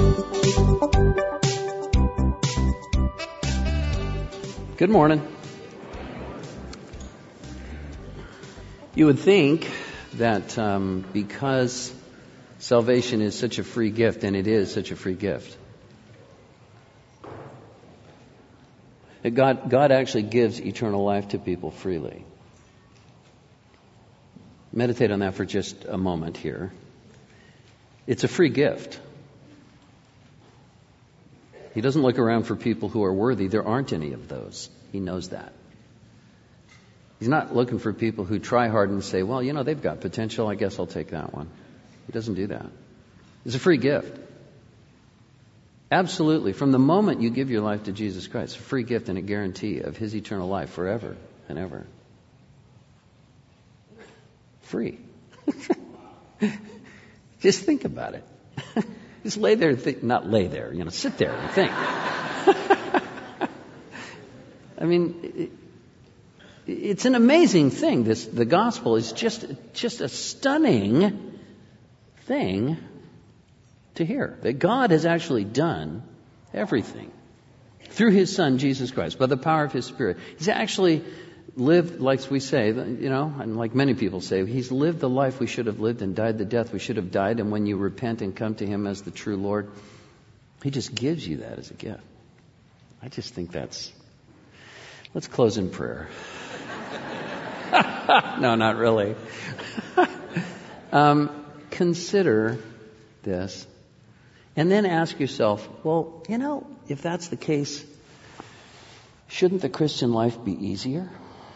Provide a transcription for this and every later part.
Good morning. You would think that because salvation is such a free gift, and it is such a free gift, that God actually gives eternal life to people freely. Meditate on that for just a moment here. It's a free gift. He doesn't look around for people who are worthy. There aren't any of those. He knows that. He's not looking for people who try hard and say, well, they've got potential. I guess I'll take that one. He doesn't do that. It's a free gift. Absolutely. From the moment you give your life to Jesus Christ, a free gift and a guarantee of His eternal life forever and ever. Free. Just think about it. Just lay there and think, not lay there, sit there and think. I mean, it's an amazing thing. The gospel is just a stunning thing to hear. That God has actually done everything through His Son, Jesus Christ, by the power of His Spirit. He's actually lived, like we say, and like many people say, He's lived the life we should have lived and died the death we should have died. And when you repent and come to Him as the true Lord, He just gives you that as a gift. I just think let's close in prayer. No, not really. Consider this and then ask yourself, well, if that's the case, shouldn't the Christian life be easier?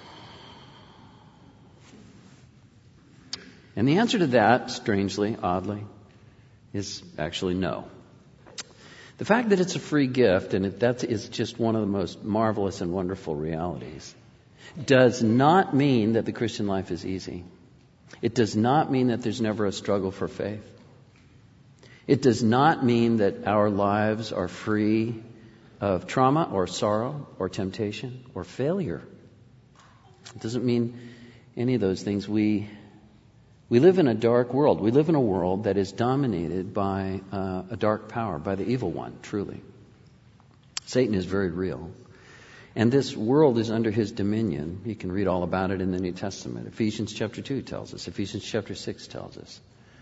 And the answer to that, strangely, oddly, is actually no. The fact that it's a free gift, and that is just one of the most marvelous and wonderful realities, does not mean that the Christian life is easy. It does not mean that there's never a struggle for faith. It does not mean that our lives are free of trauma or sorrow or temptation or failure. It doesn't mean any of those things. We live in a dark world. We live in a world that is dominated by a dark power, by the evil one, truly. Satan is very real. And this world is under his dominion. You can read all about it in the New Testament. Ephesians chapter 2 tells us. Ephesians chapter 6 tells us.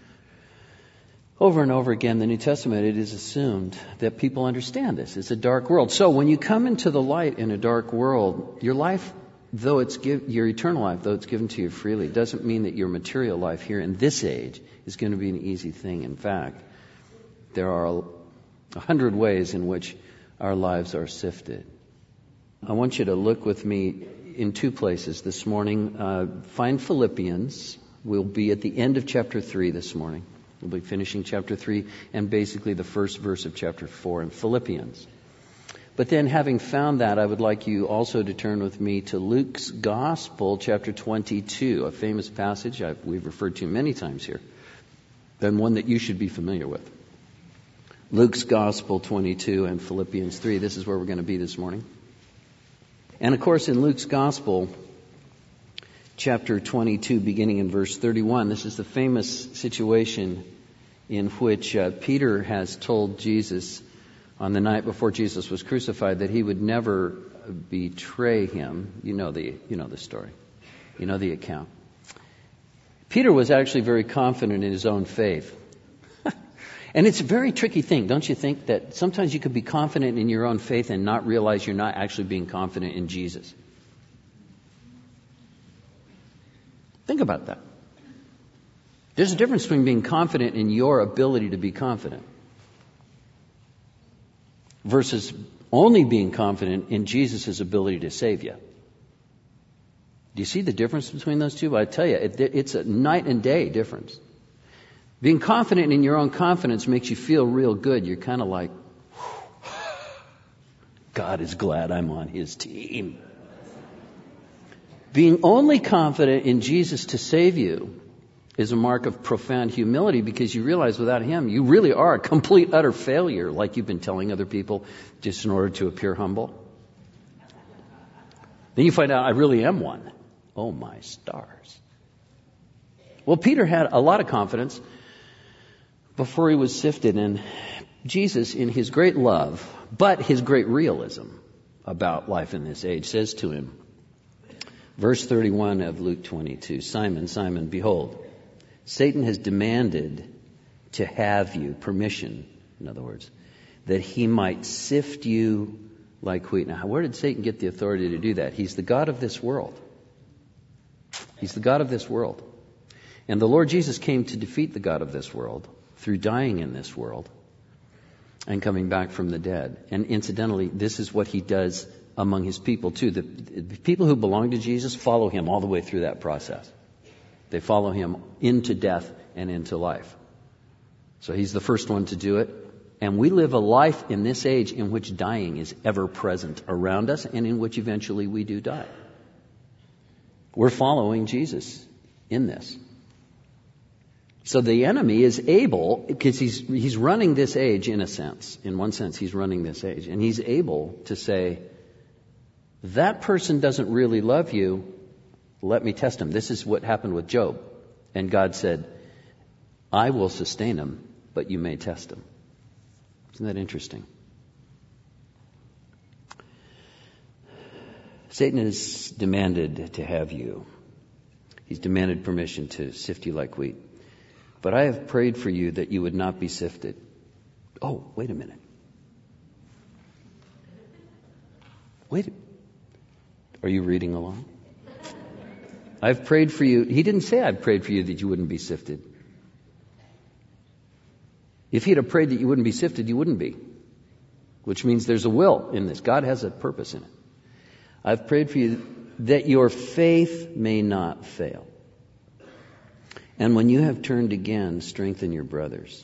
Over and over again, the New Testament, it is assumed that people understand this. It's a dark world. So when you come into the light in a dark world, your life, your eternal life, though it's given to you freely, doesn't mean that your material life here in this age is going to be an easy thing. In fact, there are 100 ways in which our lives are sifted. I want you to look with me in two places this morning. Find Philippians. We'll be at the end of chapter 3 this morning. We'll be finishing chapter 3 and basically the first verse of chapter 4 in Philippians. But then, having found that, I would like you also to turn with me to Luke's Gospel, chapter 22, a famous passage we've referred to many times here, and one that you should be familiar with. Luke's Gospel 22 and Philippians 3. This is where we're going to be this morning. And of course, in Luke's Gospel, chapter 22, beginning in verse 31, this is the famous situation in which Peter has told Jesus on the night before Jesus was crucified that he would never betray him. You know the story. You know the account. Peter was actually very confident in his own faith. And it's a very tricky thing, don't you think, that sometimes you could be confident in your own faith and not realize you're not actually being confident in Jesus? Think about that. There's a difference between being confident in your ability to be confident versus only being confident in Jesus' ability to save you. Do you see the difference between those two? I tell you, it's a night and day difference. Being confident in your own confidence makes you feel real good. You're kind of like, God is glad I'm on His team. Being only confident in Jesus to save you is a mark of profound humility, because you realize without Him, you really are a complete, utter failure, like you've been telling other people just in order to appear humble. Then you find out, I really am one. Oh, my stars. Well, Peter had a lot of confidence before he was sifted, and Jesus, in his great love, but his great realism about life in this age, says to him, verse 31 of Luke 22, Simon, Simon, behold, Satan has demanded to have you, permission, in other words, that he might sift you like wheat. Now, where did Satan get the authority to do that? He's the god of this world. He's the god of this world. And the Lord Jesus came to defeat the god of this world through dying in this world and coming back from the dead. And incidentally, this is what he does among his people too. The people who belong to Jesus follow him all the way through that process. They follow him into death and into life. So he's the first one to do it. And we live a life in this age in which dying is ever present around us and in which eventually we do die. We're following Jesus in this. So the enemy is able, because he's running this age in a sense. In one sense, he's running this age. And he's able to say, that person doesn't really love you. Let me test him. This is what happened with Job. And God said, I will sustain him, but you may test him. Isn't that interesting? Satan has demanded to have you. He's demanded permission to sift you like wheat. But I have prayed for you that you would not be sifted. Oh, wait a minute. Are you reading along? I've prayed for you. He didn't say I've prayed for you that you wouldn't be sifted. If he'd have prayed that you wouldn't be sifted, you wouldn't be. Which means there's a will in this. God has a purpose in it. I've prayed for you that your faith may not fail. And when you have turned again, strengthen your brothers.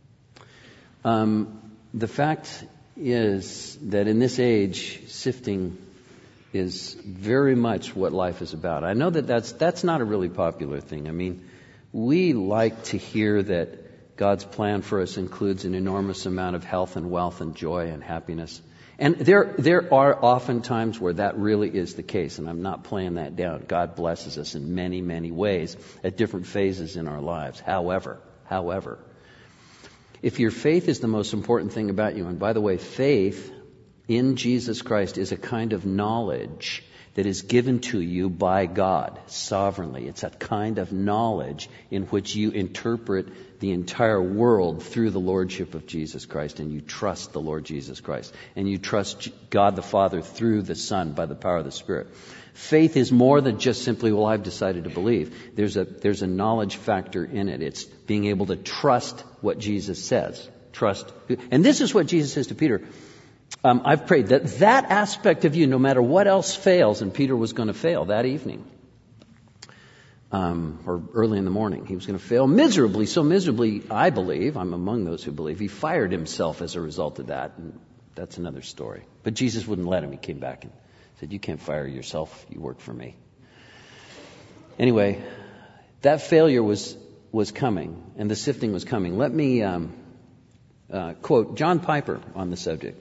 The fact is that in this age, sifting is very much what life is about. I know that that's not a really popular thing. I mean, we like to hear that God's plan for us includes an enormous amount of health and wealth and joy and happiness. And there are often times where that really is the case, and I'm not playing that down. God blesses us in many, many ways at different phases in our lives. However, if your faith is the most important thing about you, and by the way, faith in Jesus Christ is a kind of knowledge that is given to you by God sovereignly. It's a kind of knowledge in which you interpret the entire world through the lordship of Jesus Christ, and you trust the Lord Jesus Christ, and you trust God the Father through the Son by the power of the Spirit. Faith is more than just simply, well, I've decided to believe. There's a knowledge factor in it. It's being able to trust what Jesus says. Trust. And this is what Jesus says to Peter. I've prayed that aspect of you, no matter what else fails, and Peter was going to fail that evening, or early in the morning. He was going to fail miserably, so miserably, I believe, I'm among those who believe, he fired himself as a result of that. And that's another story. But Jesus wouldn't let him. He came back and said, you can't fire yourself. You work for me. Anyway, that failure was coming, and the sifting was coming. Let me quote John Piper on the subject.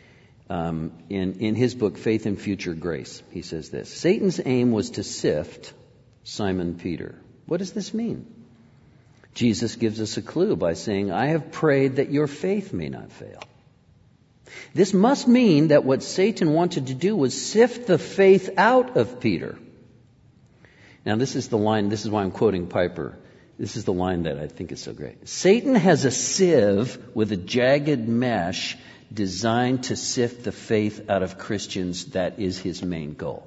In his book, Faith and Future Grace, he says this: Satan's aim was to sift Simon Peter. What does this mean? Jesus gives us a clue by saying, I have prayed that your faith may not fail. This must mean that what Satan wanted to do was sift the faith out of Peter. Now, this is the line, this is why I'm quoting Piper. This is the line that I think is so great. Satan has a sieve with a jagged mesh designed to sift the faith out of Christians. That is his main goal.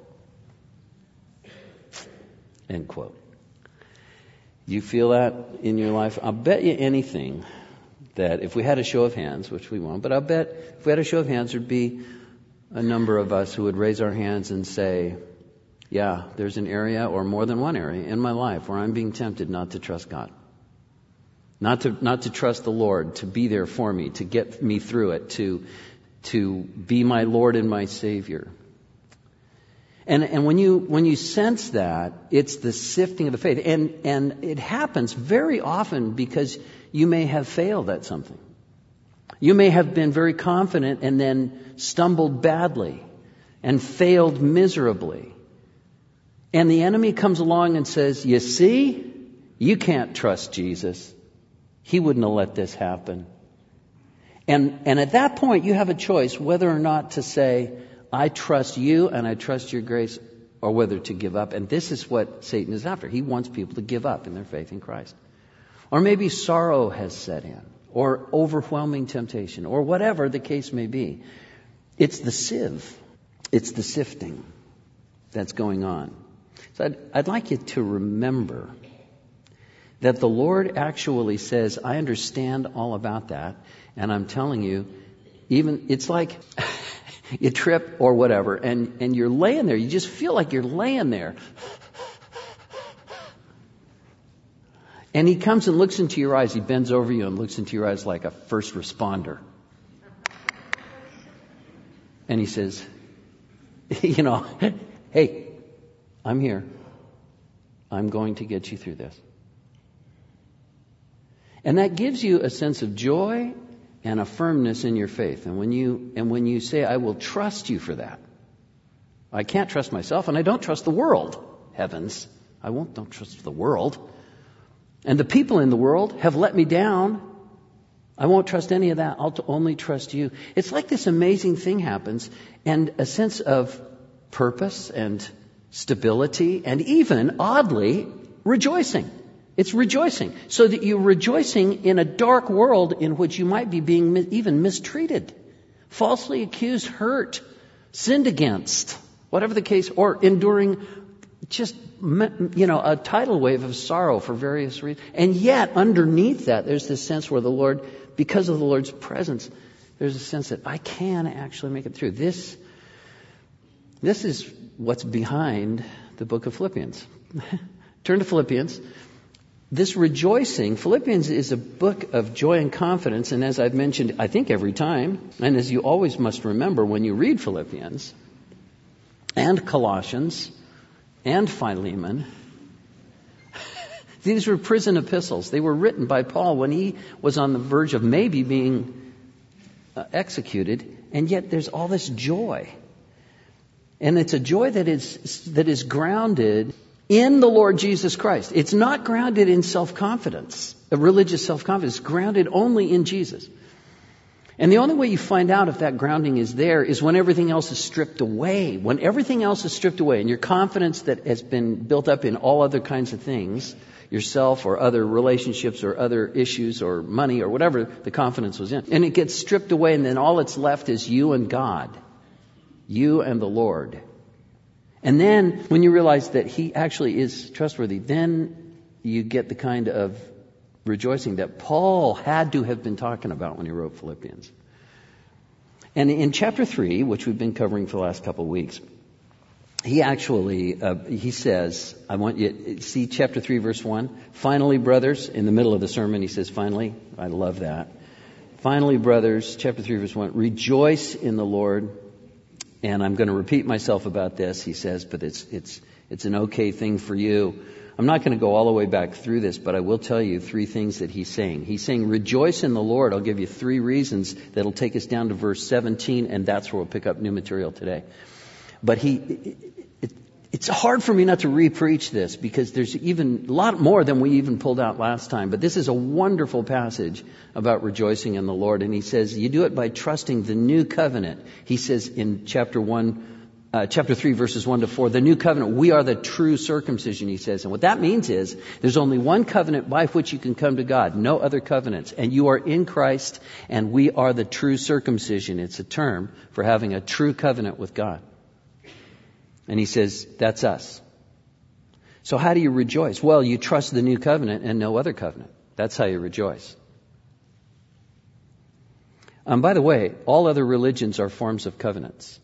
End quote. You feel that in your life? I'll bet you anything that if we had a show of hands, which we won't, but I'll bet if we had a show of hands, there'd be a number of us who would raise our hands and say, yeah, there's an area or more than one area in my life where I'm being tempted not to trust God. Not to trust the Lord, to be there for me, to get me through it, to be my Lord and my Savior. And when you sense that, it's the sifting of the faith. And it happens very often because you may have failed at something. You may have been very confident and then stumbled badly and failed miserably. And the enemy comes along and says, you see, you can't trust Jesus. He wouldn't have let this happen. And at that point, you have a choice whether or not to say, I trust you and I trust your grace, or whether to give up. And this is what Satan is after. He wants people to give up in their faith in Christ. Or maybe sorrow has set in, or overwhelming temptation, or whatever the case may be. It's the sieve. It's the sifting that's going on. So I'd like you to remember that the Lord actually says, I understand all about that. And I'm telling you, even it's like you trip or whatever, and you're laying there. You just feel like you're laying there. And he comes and looks into your eyes. He bends over you and looks into your eyes like a first responder. And he says, hey, I'm here. I'm going to get you through this. And that gives you a sense of joy and a firmness in your faith. And when you say, I will trust you for that. I can't trust myself, and I don't trust the world. Heavens, don't trust the world. And the people in the world have let me down. I won't trust any of that. I'll only trust you. It's like this amazing thing happens, and a sense of purpose and stability, and even, oddly, rejoicing. It's rejoicing. So that you're rejoicing in a dark world in which you might be being even mistreated, falsely accused, hurt, sinned against, whatever the case, or enduring just, a tidal wave of sorrow for various reasons. And yet, underneath that, there's this sense where the Lord, because of the Lord's presence, there's a sense that I can actually make it through. This is what's behind the book of Philippians. Turn to Philippians. This rejoicing, Philippians is a book of joy and confidence, and as I've mentioned, I think every time, and as you always must remember when you read Philippians, and Colossians, and Philemon, these were prison epistles. They were written by Paul when he was on the verge of maybe being executed, and yet there's all this joy. And it's a joy that is grounded in the Lord Jesus Christ. It's not grounded in self-confidence, a religious self-confidence. It's grounded only in Jesus. And the only way you find out if that grounding is there is when everything else is stripped away. When everything else is stripped away and your confidence that has been built up in all other kinds of things, yourself or other relationships or other issues or money or whatever the confidence was in, and it gets stripped away, and then all that's left is you and God, you and the Lord. And then when you realize that He actually is trustworthy, then you get the kind of rejoicing that Paul had to have been talking about when he wrote Philippians. And in chapter 3, which we've been covering for the last couple of weeks, he actually, he says, I want you to see chapter 3, verse 1. Finally, brothers, in the middle of the sermon, he says, finally, I love that. Finally, brothers, chapter 3, verse 1, rejoice in the Lord. And I'm going to repeat myself about this, he says, but it's an okay thing for you. I'm not going to go all the way back through this, but I will tell you 3 things that he's saying. He's saying, rejoice in the Lord. I'll give you 3 reasons that'll take us down to verse 17, and that's where we'll pick up new material today. But it's hard for me not to re-preach this, because there's even a lot more than we even pulled out last time. But this is a wonderful passage about rejoicing in the Lord. And he says, you do it by trusting the new covenant. He says in chapter 3, verses 1 to 4, the new covenant, we are the true circumcision, he says. And what that means is there's only one covenant by which you can come to God, no other covenants. And you are in Christ, and we are the true circumcision. It's a term for having a true covenant with God. And he says, that's us. So how do you rejoice? Well, you trust the new covenant and no other covenant. That's how you rejoice. By the way, all other religions are forms of covenants.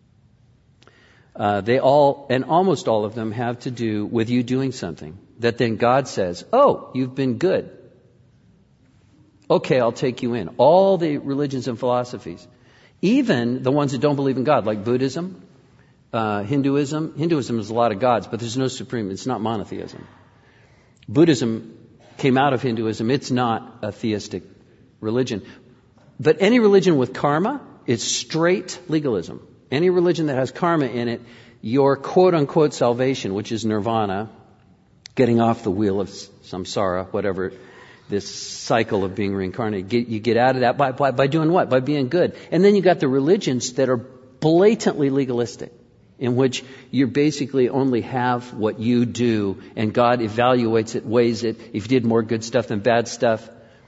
They all, and almost all of them, have to do with you doing something that then God says, oh, you've been good. Okay, I'll take you in. All the religions and philosophies, even the ones that don't believe in God, like Buddhism, Hinduism. Hinduism is a lot of gods, but there's no supreme. It's not monotheism. Buddhism came out of Hinduism. It's not a theistic religion. But any religion with karma is straight legalism. Any religion that has karma in it, your quote-unquote salvation, which is nirvana, getting off the wheel of samsara, whatever, this cycle of being reincarnated. You get out of that by doing what? By being good. And then you got the religions that are blatantly legalistic, in which you basically only have what you do, and God evaluates it, weighs it. If you did more good stuff than bad stuff,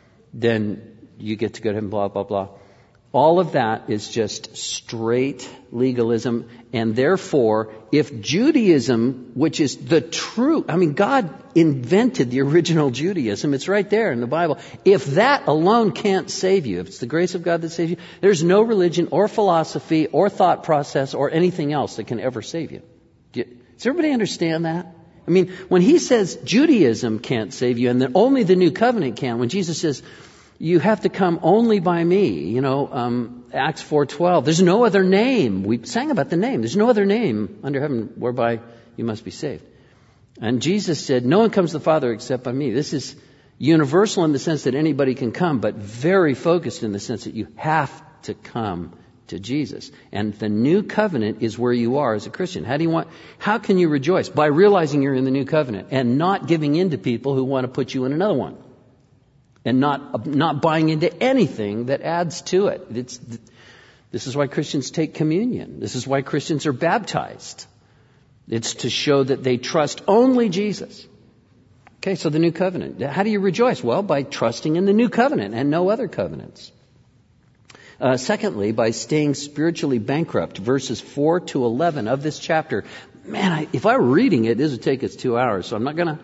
then you get to go to heaven, blah, blah, blah. All of that is just straight legalism, and therefore, if Judaism, which is the true, God invented the original Judaism, it's right there in the Bible. If that alone can't save you, if it's the grace of God that saves you, there's no religion or philosophy or thought process or anything else that can ever save you. Does everybody understand that? When he says Judaism can't save you and that only the new covenant can, when Jesus says, you have to come only by me. Acts 4:12. There's no other name. We sang about the name. There's no other name under heaven whereby you must be saved. And Jesus said, no one comes to the Father except by me. This is universal in the sense that anybody can come, but very focused in the sense that you have to come to Jesus. And the new covenant is where you are as a Christian. How can you rejoice? By realizing you're in the new covenant and not giving in to people who want to put you in another one. And not buying into anything that adds to it. This is why Christians take communion. This is why Christians are baptized. It's to show that they trust only Jesus. Okay, so the new covenant. How do you rejoice? Well, by trusting in the new covenant and no other covenants. Secondly, by staying spiritually bankrupt. Verses 4 to 11 of this chapter. Man, if I were reading it, this would take us 2 hours, so I'm going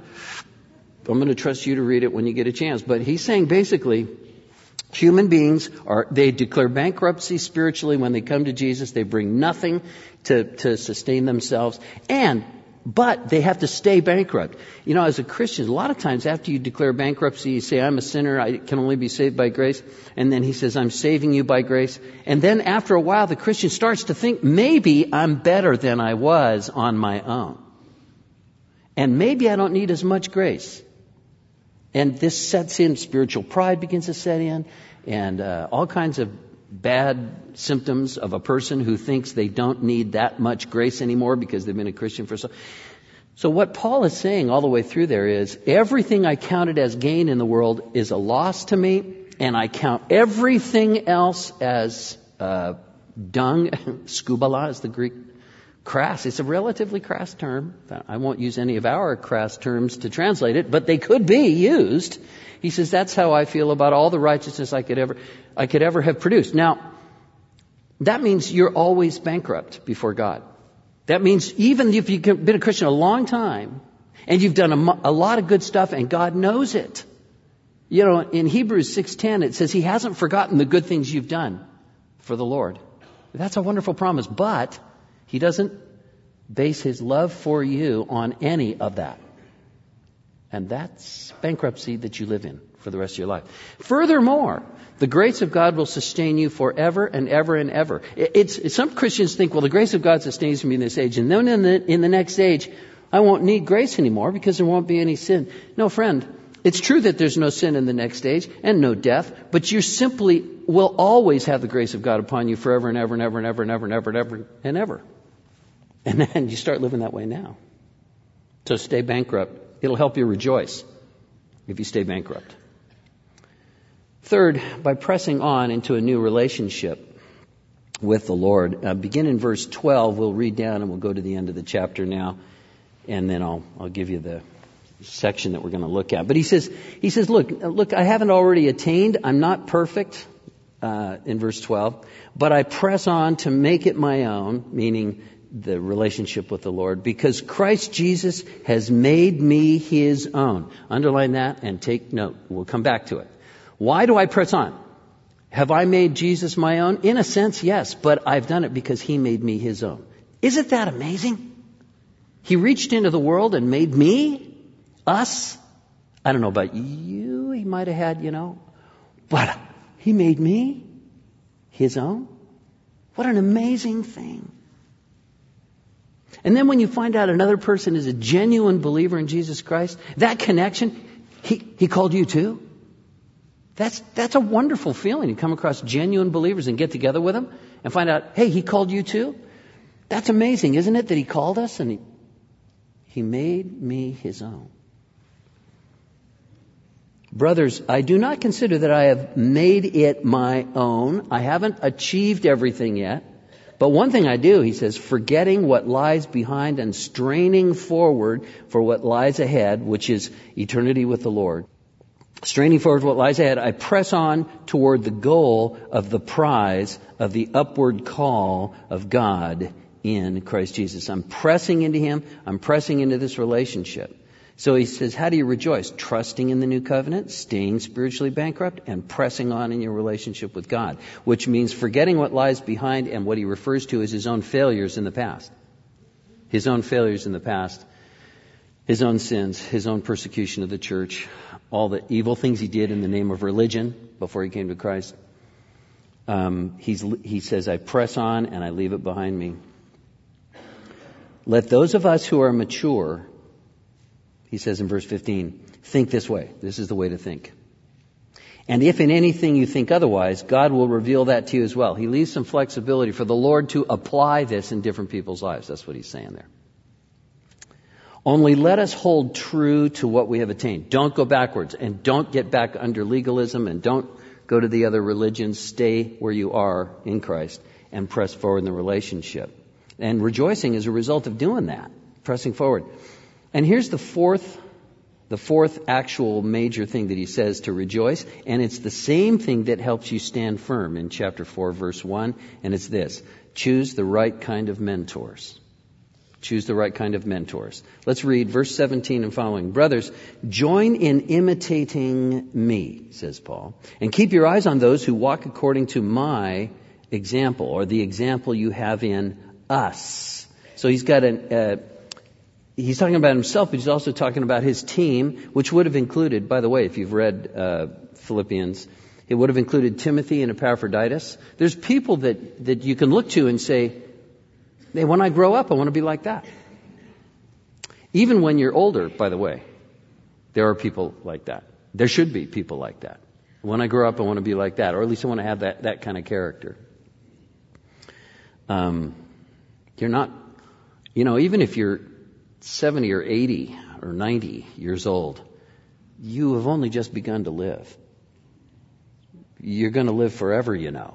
to trust you to read it when you get a chance. But he's saying basically, human beings they declare bankruptcy spiritually when they come to Jesus. They bring nothing to sustain themselves. But they have to stay bankrupt. As a Christian, a lot of times after you declare bankruptcy, you say, I'm a sinner, I can only be saved by grace. And then he says, I'm saving you by grace. And then after a while, the Christian starts to think, maybe I'm better than I was on my own. And maybe I don't need as much grace. And this sets in, spiritual pride begins to set in, and all kinds of bad symptoms of a person who thinks they don't need that much grace anymore because they've been a Christian for so. So what Paul is saying all the way through there is, everything I counted as gain in the world is a loss to me, and I count everything else as dung. Skubala is the Greek. Crass. It's a relatively crass term. I won't use any of our crass terms to translate it, but they could be used. He says, that's how I feel about all the righteousness I could ever have produced. Now, that means you're always bankrupt before God. That means even if you've been a Christian a long time and you've done a lot of good stuff and God knows it. In Hebrews 6:10, it says he hasn't forgotten the good things you've done for the Lord. That's a wonderful promise, but he doesn't base his love for you on any of that. And that's bankruptcy that you live in for the rest of your life. Furthermore, the grace of God will sustain you forever and ever and ever. Some Christians think, well, the grace of God sustains me in this age, and then in the next age, I won't need grace anymore because there won't be any sin. No, friend, it's true that there's no sin in the next age and no death, but you simply will always have the grace of God upon you forever and ever and ever and ever and ever and ever and ever and ever. And then you start living that way now. So stay bankrupt. It'll help you rejoice if you stay bankrupt. Third, by pressing on into a new relationship with the Lord. Begin in verse 12. We'll read down and we'll go to the end of the chapter now. And then I'll give you the section that we're going to look at. But he says, look, I haven't already attained. I'm not perfect, in verse 12. But I press on to make it my own, meaning the relationship with the Lord, because Christ Jesus has made me his own. Underline that and take note. We'll come back to it. Why do I press on? Have I made Jesus my own? In a sense, yes, but I've done it because he made me his own. Isn't that amazing? He reached into the world and made me, us. I don't know about you, he might have had, but he made me his own. What an amazing thing. And then when you find out another person is a genuine believer in Jesus Christ, that connection, he called you too. That's a wonderful feeling. You come across genuine believers and get together with them and find out, hey, he called you too. That's amazing, isn't it, that he called us and he made me his own. Brothers, I do not consider that I have made it my own. I haven't achieved everything yet. But one thing I do, he says, forgetting what lies behind and straining forward for what lies ahead, which is eternity with the Lord. Straining forward what lies ahead, I press on toward the goal of the prize of the upward call of God in Christ Jesus. I'm pressing into Him. I'm pressing into this relationship. So he says, how do you rejoice? Trusting in the new covenant, staying spiritually bankrupt, and pressing on in your relationship with God, which means forgetting what lies behind and what he refers to as his own failures in the past. His own failures in the past, his own sins, his own persecution of the church, all the evil things he did in the name of religion before he came to Christ. He says, I press on and I leave it behind me. Let those of us who are mature, he says in verse 15, think this way. This is the way to think. And if in anything you think otherwise, God will reveal that to you as well. He leaves some flexibility for the Lord to apply this in different people's lives. That's what he's saying there. Only let us hold true to what we have attained. Don't go backwards, and don't get back under legalism, and don't go to the other religions. Stay where you are in Christ and press forward in the relationship. And rejoicing is a result of doing that, pressing forward. And here's the fourth actual major thing that he says to rejoice, and it's the same thing that helps you stand firm in chapter 4, verse 1, and it's this: choose the right kind of mentors. Choose the right kind of mentors. Let's read verse 17 and following. Brothers, join in imitating me, says Paul, and keep your eyes on those who walk according to my example, or the example you have in us. So he's got he's talking about himself, but he's also talking about his team, which would have included, by the way, if you've read Philippians, it would have included Timothy and Epaphroditus. There's people that you can look to and say, hey, when I grow up, I want to be like that. Even when you're older, by the way, there are people like that. There should be people like that. When I grow up, I want to be like that, or at least I want to have that kind of character. You're not, even if you're 70 or 80 or 90 years old, you have only just begun to live. You're going to live forever,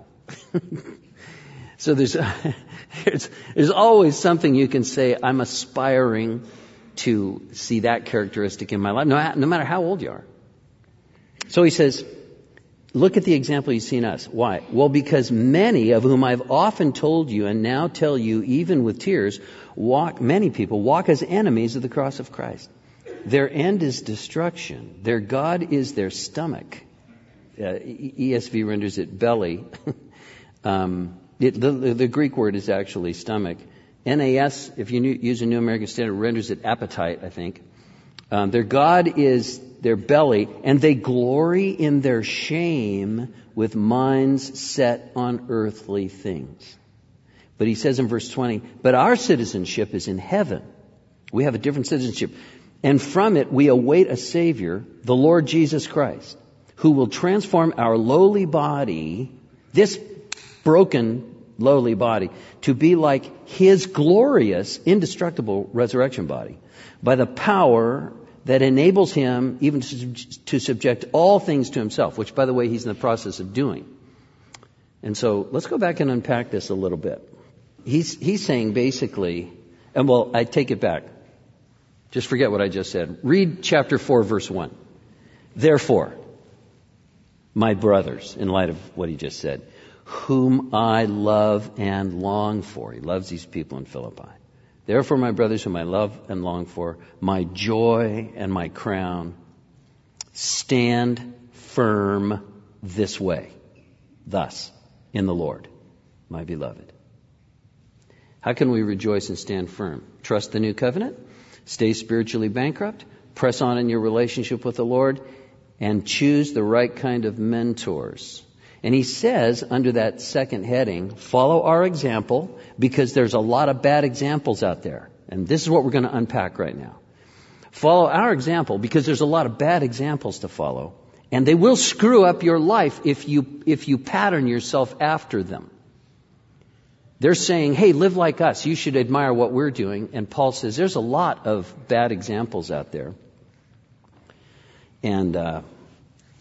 So there's always something you can say, I'm aspiring to see that characteristic in my life, no matter how old you are. So he says, look at the example you see in us. Why? Well, because many of whom I've often told you and now tell you even with tears, many people walk as enemies of the cross of Christ. Their end is destruction. Their God is their stomach. ESV renders it belly. The Greek word is actually stomach. NAS, if you use a New American Standard, renders it appetite, I think. Their God is their belly, and they glory in their shame with minds set on earthly things. But he says in verse 20, but our citizenship is in heaven. We have a different citizenship. And from it we await a Savior, the Lord Jesus Christ, who will transform our lowly body, this broken, lowly body, to be like His glorious, indestructible resurrection body, by the power that enables Him even to subject all things to Himself, which, by the way, He's in the process of doing. And so let's go back and unpack this a little bit. He's saying basically, I take it back. Just forget what I just said. Read chapter 4, verse 1. Therefore, my brothers, in light of what he just said, whom I love and long for. He loves these people in Philippi. Therefore, my brothers, whom I love and long for, my joy and my crown, stand firm this way, thus, in the Lord, my beloved. How can we rejoice and stand firm? Trust the new covenant, stay spiritually bankrupt, press on in your relationship with the Lord, and choose the right kind of mentors. And he says, under that second heading, follow our example, because there's a lot of bad examples out there. And this is what we're going to unpack right now. Follow our example, because there's a lot of bad examples to follow. And they will screw up your life if you pattern yourself after them. They're saying, hey, live like us. You should admire what we're doing. And Paul says there's a lot of bad examples out there. And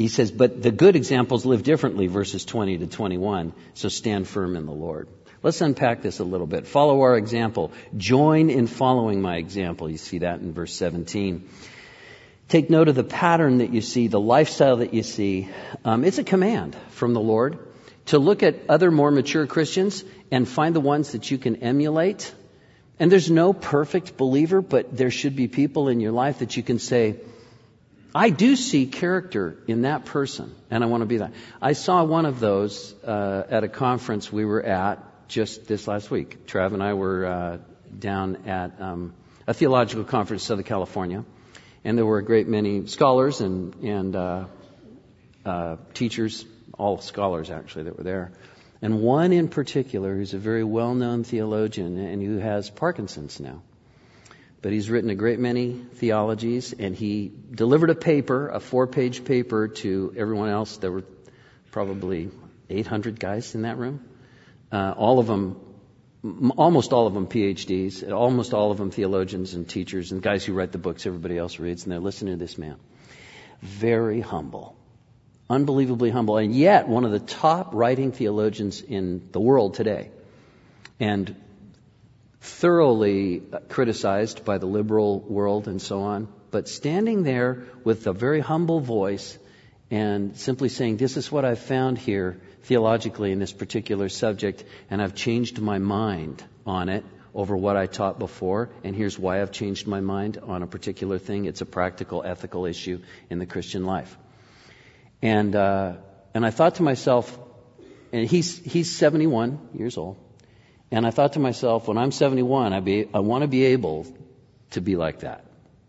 he says, but the good examples live differently, verses 20 to 21, so stand firm in the Lord. Let's unpack this a little bit. Follow our example. Join in following my example. You see that in verse 17. Take note of the pattern that you see, the lifestyle that you see. It's a command from the Lord to look at other more mature Christians and find the ones that you can emulate. And there's no perfect believer, but there should be people in your life that you can say, I do see character in that person, and I want to be that. I saw one of those at a conference we were at just this last week. Trav and I were down at a theological conference in Southern California, and there were a great many scholars and teachers, all scholars actually, that were there. And one in particular who's a very well-known theologian and who has Parkinson's now. But he's written a great many theologies, and he delivered a paper, a 4-page paper, to everyone else. There were probably 800 guys in that room. Almost all of them PhDs, and almost all of them theologians and teachers and guys who write the books everybody else reads, and they're listening to this man. Very humble. Unbelievably humble, and yet one of the top writing theologians in the world today. And thoroughly criticized by the liberal world and so on, but standing there with a very humble voice and simply saying, this is what I've found here theologically in this particular subject, and I've changed my mind on it over what I taught before, and here's why I've changed my mind on a particular thing. It's a practical, ethical issue in the Christian life. And I thought to myself, and he's 71 years old, and I thought to myself, when I'm 71, I want to be able to be like that.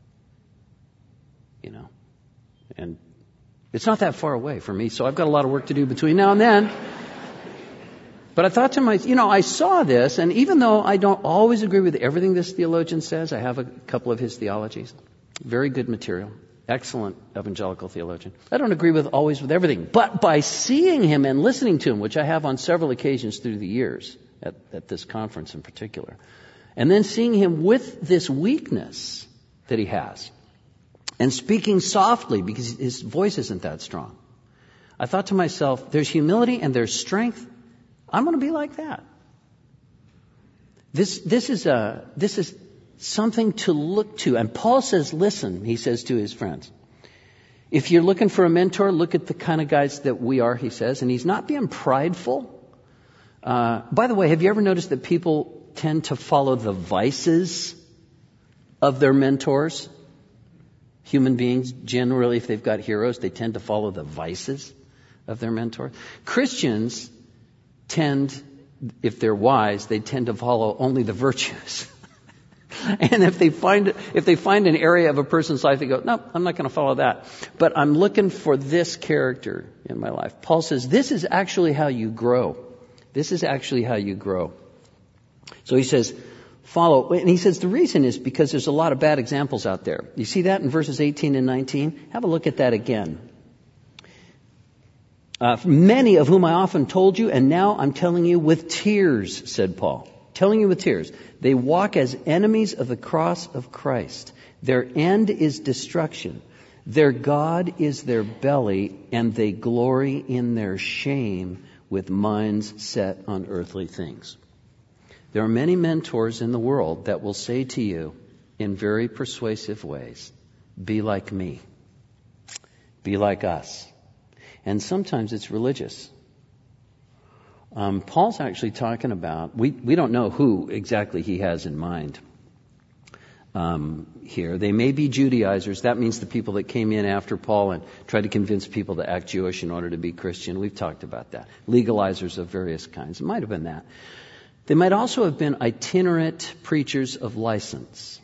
You know? And it's not that far away for me, so I've got a lot of work to do between now and then. But I thought to myself, I saw this, and even though I don't always agree with everything this theologian says, I have a couple of his theologies. Very good material. Excellent evangelical theologian. I don't agree always with everything. But by seeing him and listening to him, which I have on several occasions through the years, at this conference in particular, and then seeing him with this weakness that he has, and speaking softly because his voice isn't that strong, I thought to myself, there's humility and there's strength. I'm going to be like that. This is something to look to. And Paul says, listen, he says to his friends, if you're looking for a mentor, look at the kind of guys that we are, he says. And he's not being prideful. By the way, have you ever noticed that people tend to follow the vices of their mentors? Human beings, generally, if they've got heroes, they tend to follow the vices of their mentors. Christians tend, if they're wise, they tend to follow only the virtues. And if they find an area of a person's life, they go, no, I'm not going to follow that. But I'm looking for this character in my life. Paul says, this is actually how you grow. This is actually how you grow. So he says, follow. And he says the reason is because there's a lot of bad examples out there. You see that in verses 18 and 19? Have a look at that again. Many of whom I often told you, and now I'm telling you with tears, said Paul. Telling you with tears. They walk as enemies of the cross of Christ. Their end is destruction. Their God is their belly, and they glory in their shame with minds set on earthly things. There are many mentors in the world that will say to you in very persuasive ways, be like me. Be like us. And sometimes it's religious. Paul's actually talking about, we don't know who exactly he has in mind here. They may be Judaizers. That means the people that came in after Paul and tried to convince people to act Jewish in order to be Christian. We've talked about that. Legalizers of various kinds. It might have been that. They might also have been itinerant preachers of license.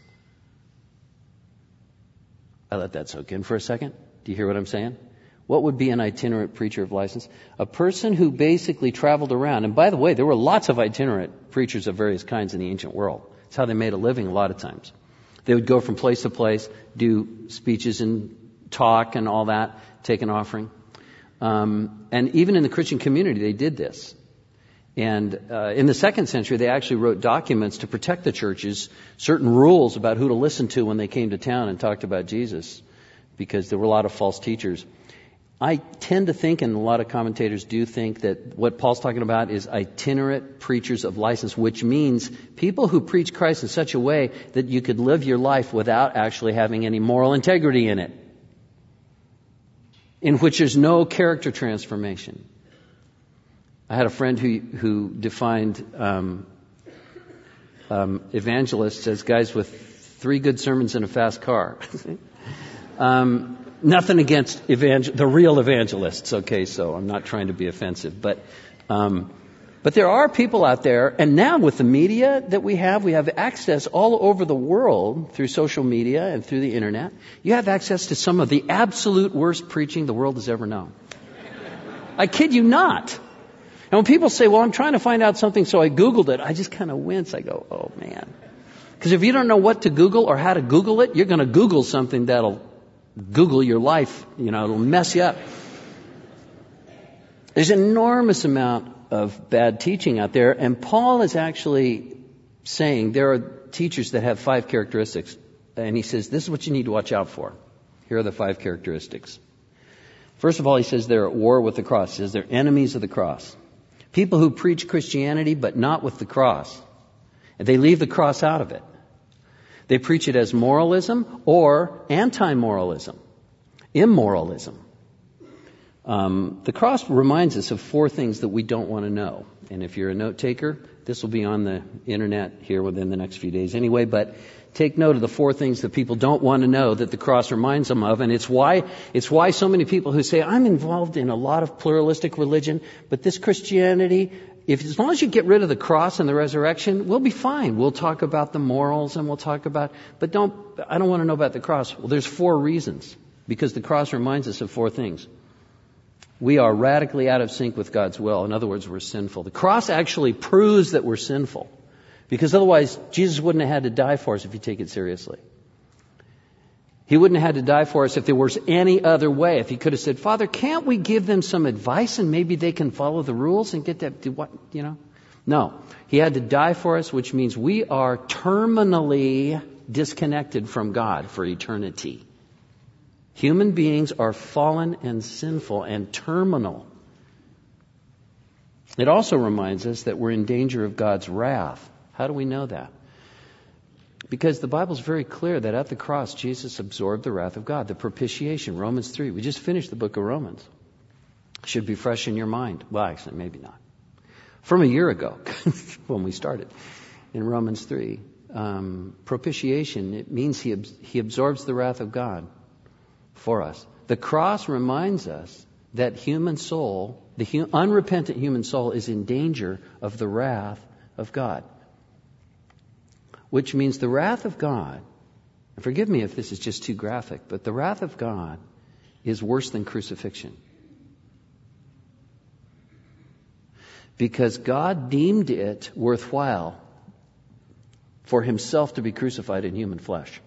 I let that soak in for a second. Do you hear what I'm saying? What would be an itinerant preacher of license? A person who basically traveled around. And by the way, there were lots of itinerant preachers of various kinds in the ancient world. It's how they made a living a lot of times. They would go from place to place, do speeches and talk and all that, take an offering. And even in the Christian community, they did this. And in the 2nd century, they actually wrote documents to protect the churches, certain rules about who to listen to when they came to town and talked about Jesus, because there were a lot of false teachers. I tend to think, and a lot of commentators do think, that what Paul's talking about is itinerant preachers of license, which means people who preach Christ in such a way that you could live your life without actually having any moral integrity in it, in which there's no character transformation. I had a friend who defined evangelists as guys with 3 good sermons and a fast car. Nothing against the real evangelists, okay, so I'm not trying to be offensive. But there are people out there, and now with the media that we have access all over the world through social media and through the internet. You have access to some of the absolute worst preaching the world has ever known. I kid you not. And when people say, well, I'm trying to find out something, so I Googled it, I just kind of wince. I go, oh, man. Because if you don't know what to Google or how to Google it, you're going to Google something that'll Google your life. It'll mess you up. There's an enormous amount of bad teaching out there, and Paul is actually saying there are teachers that have 5 characteristics, and he says, this is what you need to watch out for. Here are the 5 characteristics. First of all, he says they're at war with the cross. He says they're enemies of the cross. People who preach Christianity, but not with the cross. And they leave the cross out of it. They preach it as moralism or anti-moralism, immoralism. The cross reminds us of 4 things that we don't want to know. And if you're a note taker, this will be on the internet here within the next few days anyway, but take note of the 4 things that people don't want to know that the cross reminds them of. And it's why so many people who say, I'm involved in a lot of pluralistic religion, but this Christianity, as long as you get rid of the cross and the resurrection, we'll be fine. We'll talk about the morals and we'll talk about, I don't want to know about the cross. Well, there's 4 reasons, because the cross reminds us of 4 things. We are radically out of sync with God's will. In other words, we're sinful. The cross actually proves that we're sinful, because otherwise Jesus wouldn't have had to die for us if you take it seriously. He wouldn't have had to die for us if there was any other way. If he could have said, Father, can't we give them some advice and maybe they can follow the rules and get that, No. He had to die for us, which means we are terminally disconnected from God for eternity. Human beings are fallen and sinful and terminal. It also reminds us that we're in danger of God's wrath. How do we know that? Because the Bible's very clear that at the cross, Jesus absorbed the wrath of God, the propitiation, Romans 3. We just finished the book of Romans. Should be fresh in your mind. Well, actually, maybe not. From a year ago, when we started in Romans 3. Propitiation, it means he absorbs the wrath of God for us. The cross reminds us that human soul, the unrepentant human soul, is in danger of the wrath of God. Which means the wrath of God, and forgive me if this is just too graphic, but the wrath of God is worse than crucifixion. Because God deemed it worthwhile for himself to be crucified in human flesh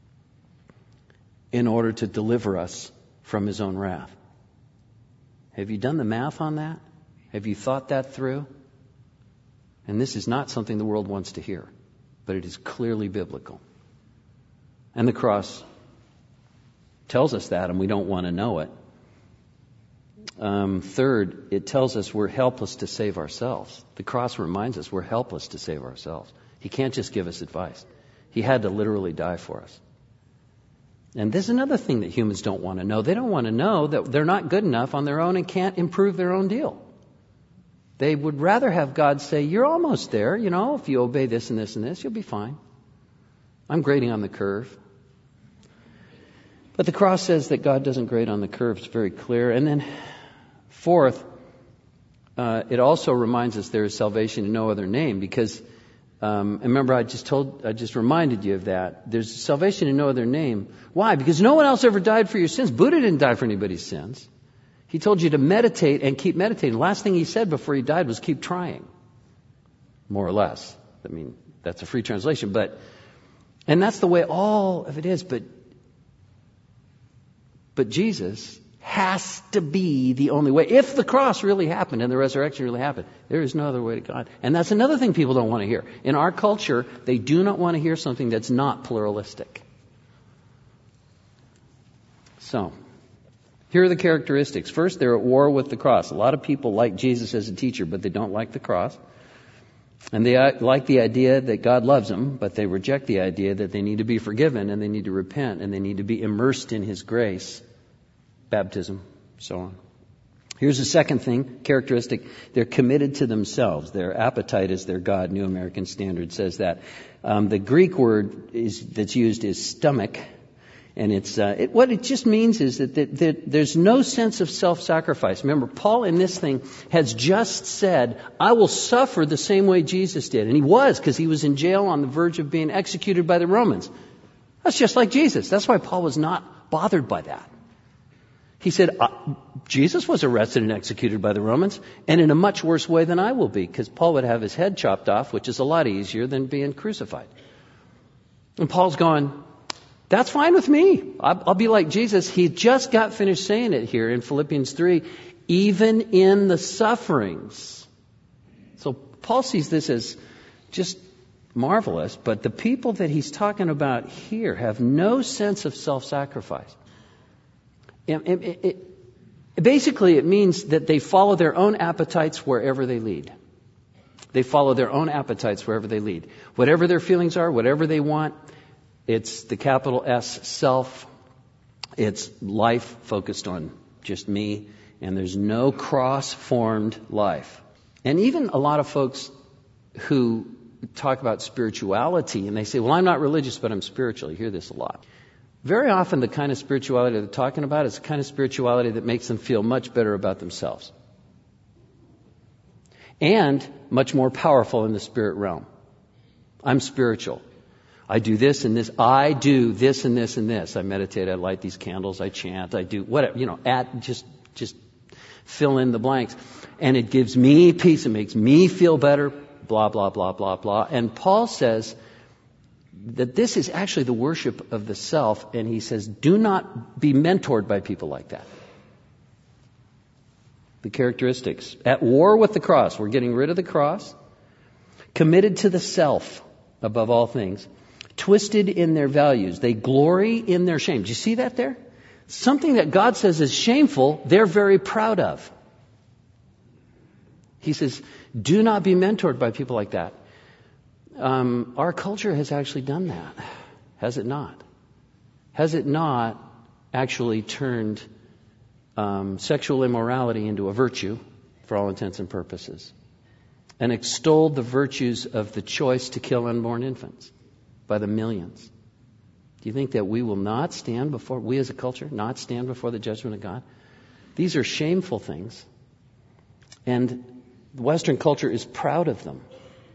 in order to deliver us from his own wrath. Have you done the math on that? Have you thought that through? And this is not something the world wants to hear, but it is clearly biblical. And the cross tells us that, and we don't want to know it. Third, it tells us we're helpless to save ourselves. The cross reminds us we're helpless to save ourselves. He can't just give us advice. He had to literally die for us. And this is another thing that humans don't want to know. They don't want to know that they're not good enough on their own and can't improve their own deal. They would rather have God say, you're almost there, if you obey this and this and this, you'll be fine. I'm grading on the curve. But the cross says that God doesn't grade on the curve. It's very clear. And then fourth, it also reminds us there is salvation in no other name, because remember I just reminded you of that. There's salvation in no other name. Why? Because no one else ever died for your sins. Buddha didn't die for anybody's sins. He told you to meditate and keep meditating. The last thing he said before he died was keep trying. More or less. I mean, that's a free translation. And that's the way all of it is. But Jesus has to be the only way. If the cross really happened and the resurrection really happened, there is no other way to God. And that's another thing people don't want to hear. In our culture, they do not want to hear something that's not pluralistic. So, Here are the characteristics. First, they're at war with the cross. A lot of people like Jesus as a teacher, but they don't like the cross. And they like the idea that God loves them, but they reject the idea that they need to be forgiven and they need to repent and they need to be immersed in His grace, baptism, so on. Here's the second thing, characteristic. They're committed to themselves. Their appetite is their God. New American Standard says that. The Greek word that's used is stomach. And what it just means is that there's no sense of self-sacrifice. Remember, Paul in this thing has just said, I will suffer the same way Jesus did. And he was, because he was in jail on the verge of being executed by the Romans. That's just like Jesus. That's why Paul was not bothered by that. He said, Jesus was arrested and executed by the Romans, and in a much worse way than I will be, because Paul would have his head chopped off, which is a lot easier than being crucified. And Paul's going, that's fine with me. I'll be like Jesus. He just got finished saying it here in Philippians 3, even in the sufferings. So Paul sees this as just marvelous, but the people that he's talking about here have no sense of self-sacrifice. Basically, it means that they follow their own appetites wherever they lead. They follow their own appetites wherever they lead. Whatever their feelings are, whatever they want, it's the capital S, self. It's life focused on just me, and there's no cross-formed life. And even a lot of folks who talk about spirituality, and they say, well, I'm not religious, but I'm spiritual. You hear this a lot. Very often the kind of spirituality they're talking about is the kind of spirituality that makes them feel much better about themselves. And much more powerful in the spirit realm. I'm spiritual. I do this and this. I do this and this and this. I meditate. I light these candles. I chant. I do whatever. Just fill in the blanks. And it gives me peace. It makes me feel better. Blah, blah, blah, blah, blah. And Paul says that this is actually the worship of the self. And he says, do not be mentored by people like that. The characteristics. At war with the cross. We're getting rid of the cross. Committed to the self above all things. Twisted in their values. They glory in their shame. Do you see that there? Something that God says is shameful, they're very proud of. He says, do not be mentored by people like that. Our culture has actually done that. Has it not? Has it not actually turned sexual immorality into a virtue, for all intents and purposes, and extolled the virtues of the choice to kill unborn infants by the millions? Do you think that we will not stand before, we as a culture, not stand before the judgment of God? These are shameful things. And the Western culture is proud of them.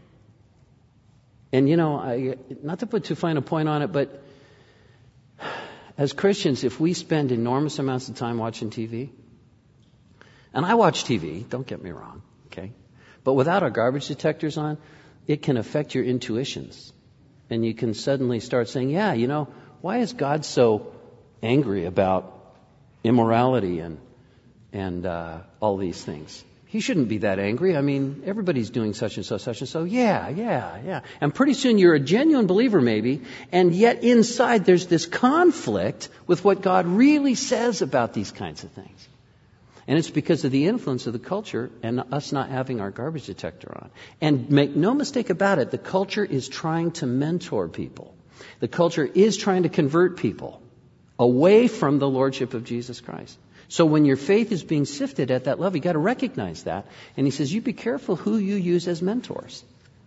And not to put too fine a point on it, but as Christians, if we spend enormous amounts of time watching TV, and I watch TV, don't get me wrong, okay? But without our garbage detectors on, it can affect your intuitions. And you can suddenly start saying, why is God so angry about immorality and all these things? He shouldn't be that angry. I mean, everybody's doing such and so. Yeah. And pretty soon you're a genuine believer maybe, and yet inside there's this conflict with what God really says about these kinds of things. And it's because of the influence of the culture and us not having our garbage detector on. And make no mistake about it, the culture is trying to mentor people. The culture is trying to convert people away from the lordship of Jesus Christ. So when your faith is being sifted at that level, you got to recognize that. And he says, you be careful who you use as mentors.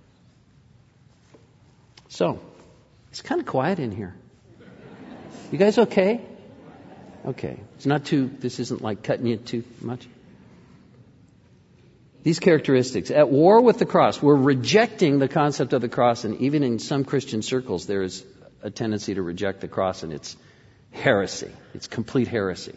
So, it's kind of quiet in here. You guys okay? Okay. This isn't like cutting you too much. These characteristics. At war with the cross. We're rejecting the concept of the cross, and even in some Christian circles, there is a tendency to reject the cross, and it's heresy. It's complete heresy.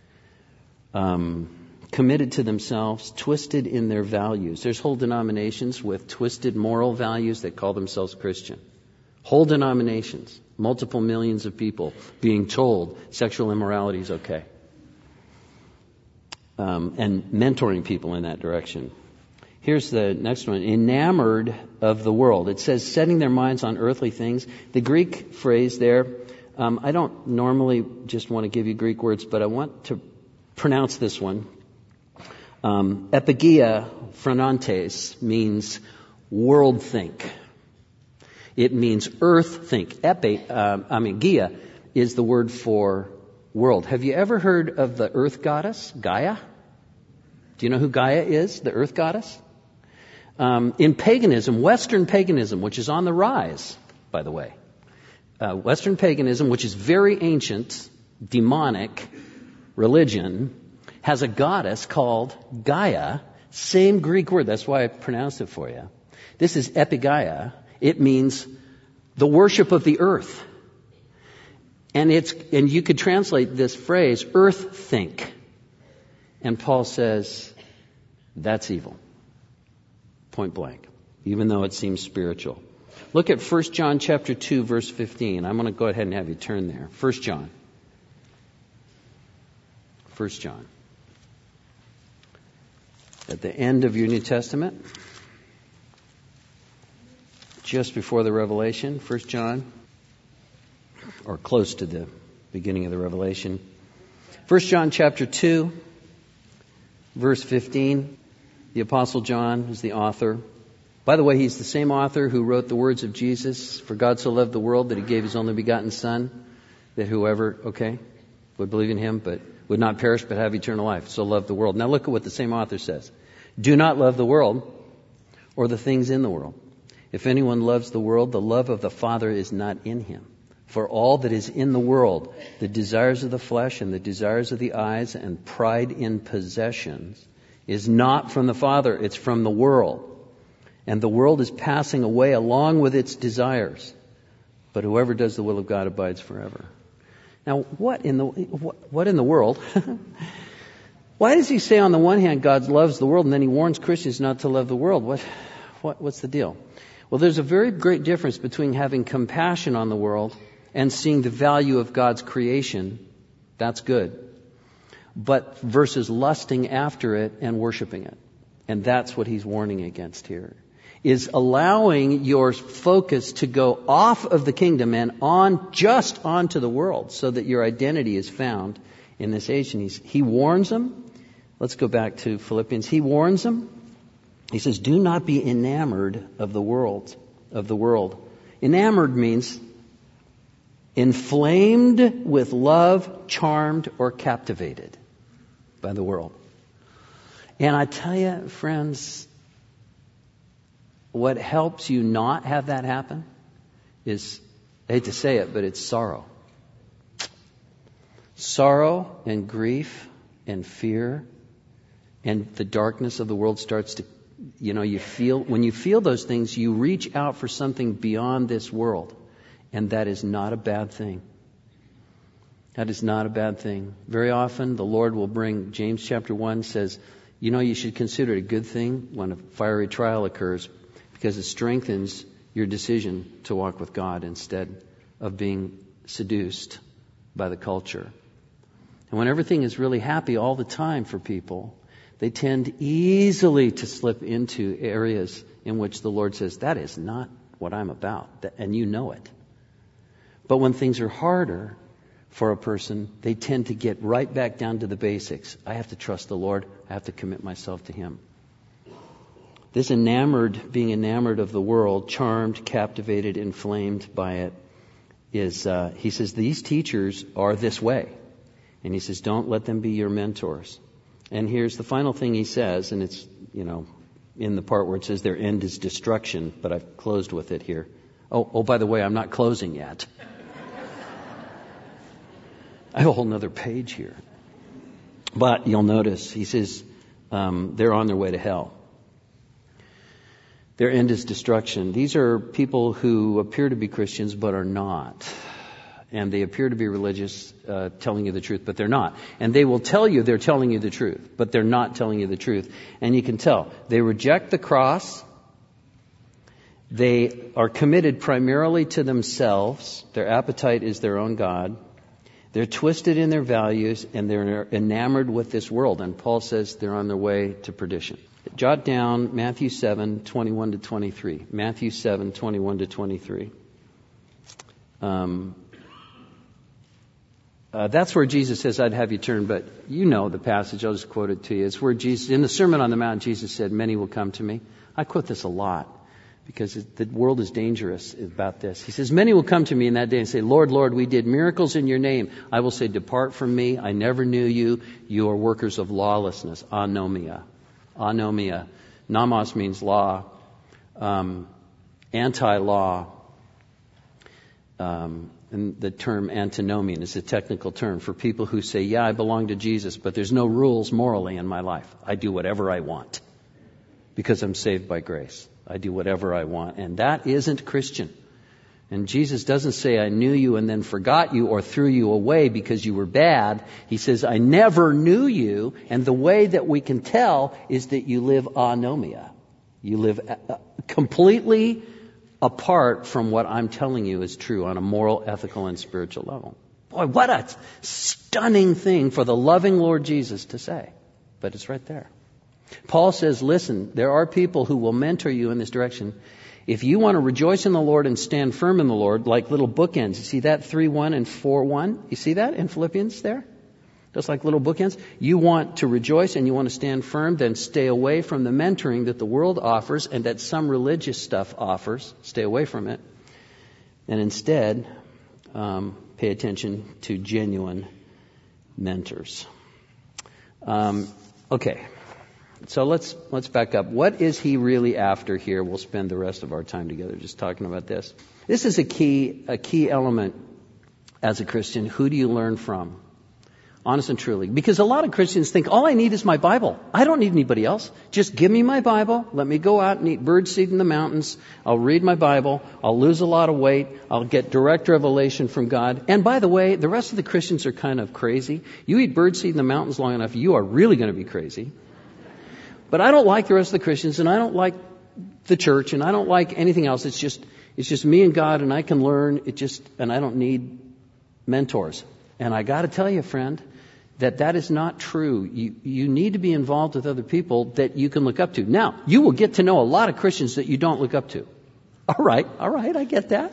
Committed to themselves, twisted in their values. There's whole denominations with twisted moral values that call themselves Christian. Whole denominations, multiple millions of people being told sexual immorality is okay. And mentoring people in that direction. Here's the next one. Enamored of the world. It says setting their minds on earthly things. The Greek phrase there, I don't normally just want to give you Greek words, but I want to pronounce this one. Epigea phronantes means world think. It means earth think. Gaia is the word for world. Have you ever heard of the earth goddess, Gaia? Do you know who Gaia is, the earth goddess? In paganism, Western paganism, which is on the rise, by the way, Western paganism, which is very ancient, demonic religion, has a goddess called Gaia, same Greek word, that's why I pronounced it for you. This is Epigea. It means the worship of the earth. And you could translate this phrase, earth think. And Paul says, that's evil. Point blank. Even though it seems spiritual. Look at 1 John chapter 2, verse 15. I'm going to go ahead and have you turn there. 1 John. 1 John. At the end of your New Testament, just before the Revelation, 1 John, or close to the beginning of the Revelation. 1 John chapter 2, verse 15, the Apostle John is the author. By the way, he's the same author who wrote the words of Jesus, for God so loved the world that he gave his only begotten Son, that whoever, would believe in him, but would not perish but have eternal life. So loved the world. Now look at what the same author says. Do not love the world or the things in the world. If anyone loves the world, the love of the Father is not in him. For all that is in the world, the desires of the flesh and the desires of the eyes and pride in possessions, is not from the Father, it's from the world. And the world is passing away along with its desires. But whoever does the will of God abides forever. Now, what in the world? Why does he say on the one hand God loves the world and then he warns Christians not to love the world? What's the deal? Well, there's a very great difference between having compassion on the world and seeing the value of God's creation. That's good. But versus lusting after it and worshiping it. And that's what he's warning against here. Is allowing your focus to go off of the kingdom and onto the world so that your identity is found in this age. And he warns them. Let's go back to Philippians. He warns them. He says, do not be enamored of the world. Enamored means inflamed with love, charmed, or captivated by the world. And I tell you, friends, what helps you not have that happen is, I hate to say it, but it's sorrow. Sorrow and grief and fear and the darkness of the world starts to, when you feel those things, you reach out for something beyond this world. And that is not a bad thing. That is not a bad thing. Very often the Lord will bring, James chapter 1 says, you should consider it a good thing when a fiery trial occurs because it strengthens your decision to walk with God instead of being seduced by the culture. And when everything is really happy all the time for people, they tend easily to slip into areas in which the Lord says, that is not what I'm about, and you know it. But when things are harder for a person, they tend to get right back down to the basics. I have to trust the Lord. I have to commit myself to Him. This being enamored of the world, charmed, captivated, inflamed by it, is, he says, these teachers are this way. And he says, don't let them be your mentors. And here's the final thing he says, and it's, in the part where it says their end is destruction, but I've closed with it here. Oh, by the way, I'm not closing yet. I have a whole nother page here. But you'll notice, he says, they're on their way to hell. Their end is destruction. These are people who appear to be Christians but are not. And they appear to be religious, telling you the truth, but they're not. And they will tell you they're telling you the truth, but they're not telling you the truth. And you can tell. They reject the cross. They are committed primarily to themselves. Their appetite is their own God. They're twisted in their values, and they're enamored with this world. And Paul says they're on their way to perdition. Jot down Matthew 7, 21 to 23. Matthew 7, 21 to 23. That's where Jesus says, I'd have you turn, but you know the passage. I'll just quote it to you. It's where Jesus, in the Sermon on the Mount, Jesus said, many will come to me. I quote this a lot because the world is dangerous about this. He says, many will come to me in that day and say, Lord, Lord, we did miracles in your name. I will say, depart from me. I never knew you. You are workers of lawlessness. Anomia. Anomia. Nomos means law. Anti-law. And the term antinomian is a technical term for people who say, yeah, I belong to Jesus, but there's no rules morally in my life. I do whatever I want because I'm saved by grace. I do whatever I want. And that isn't Christian. And Jesus doesn't say, I knew you and then forgot you or threw you away because you were bad. He says, I never knew you. And the way that we can tell is that you live anomia. You live completely apart from what I'm telling you is true on a moral, ethical, and spiritual level. Boy, what a stunning thing for the loving Lord Jesus to say. But it's right there. Paul says, listen, there are people who will mentor you in this direction. If you want to rejoice in the Lord and stand firm in the Lord, like little bookends, you see that 3:1 and 4:1? You see that in Philippians there? Just like little bookends. You want to rejoice and you want to stand firm, then stay away from the mentoring that the world offers and that some religious stuff offers. Stay away from it. And instead, pay attention to genuine mentors. Okay. So let's back up. What is he really after here? We'll spend the rest of our time together just talking about this. This is a key element as a Christian. Who do you learn from? Honest and truly. Because a lot of Christians think, all I need is my Bible. I don't need anybody else. Just give me my Bible. Let me go out and eat birdseed in the mountains. I'll read my Bible. I'll lose a lot of weight. I'll get direct revelation from God. And by the way, the rest of the Christians are kind of crazy. You eat birdseed in the mountains long enough, you are really going to be crazy. But I don't like the rest of the Christians, and I don't like the church, and I don't like anything else. It's just me and God, and I can learn. And I don't need mentors. And I got to tell you, friend, that is not true. You need to be involved with other people that you can look up to. Now, you will get to know a lot of Christians that you don't look up to. All right, I get that.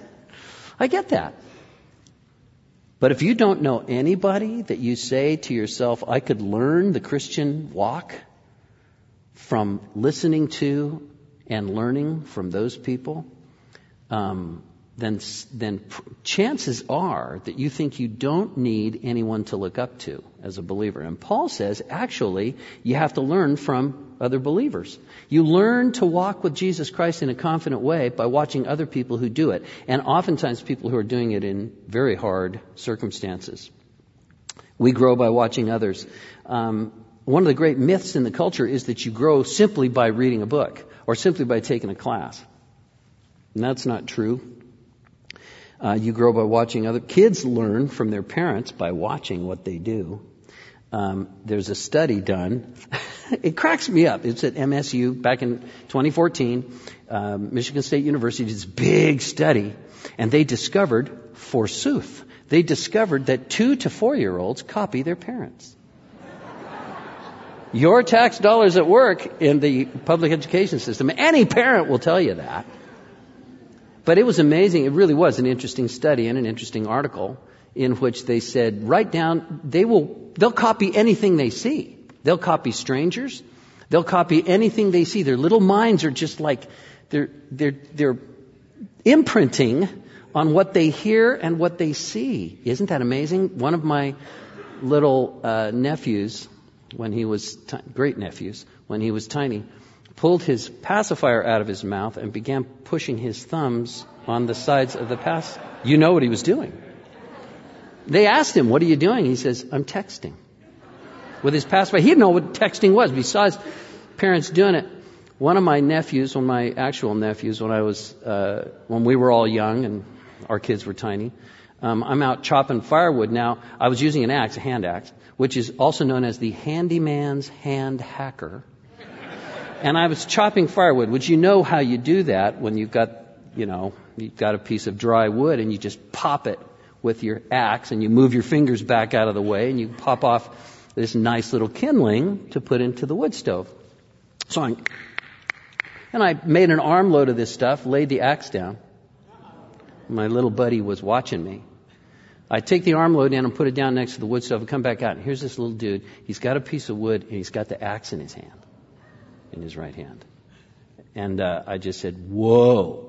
But if you don't know anybody that you say to yourself, I could learn the Christian walk from listening to and learning from those people, then chances are that you think you don't need anyone to look up to as a believer. And Paul says, actually, you have to learn from other believers. You learn to walk with Jesus Christ in a confident way by watching other people who do it, and oftentimes people who are doing it in very hard circumstances. We grow by watching others. One of the great myths in the culture is that you grow simply by reading a book or simply by taking a class. And that's not true. You grow by watching other kids learn from their parents by watching what they do. There's a study done. It cracks me up. It's at MSU back in 2014. Michigan State University did this big study, and they discovered, forsooth, that 2 to 4-year-olds copy their parents. Your tax dollars at work in the public education system. Any parent will tell you that. But it was amazing. It really was an interesting study and an interesting article in which they said, write down, they'll copy anything they see. They'll copy strangers. They'll copy anything they see. Their little minds are just like, they're imprinting on what they hear and what they see. Isn't that amazing? One of my little nephews, when he was great nephews, when he was tiny, pulled his pacifier out of his mouth and began pushing his thumbs on the sides of the You know what he was doing. They asked him, what are you doing? He says, I'm texting. With his pacifier. He didn't know what texting was, besides parents doing it. One of my nephews, one of my actual nephews, when we were all young and our kids were tiny, I'm out chopping firewood. Now, I was using an axe, a hand axe, which is also known as the handyman's hand hacker. And I was chopping firewood, which you know how you do that when you've got a piece of dry wood and you just pop it with your axe and you move your fingers back out of the way and you pop off this nice little kindling to put into the wood stove. And I made an armload of this stuff, laid the axe down. My little buddy was watching me. I take the arm load in and put it down next to the wood stove and come back out. And here's this little dude. He's got a piece of wood and he's got the axe in his hand, in his right hand. And I just said, whoa.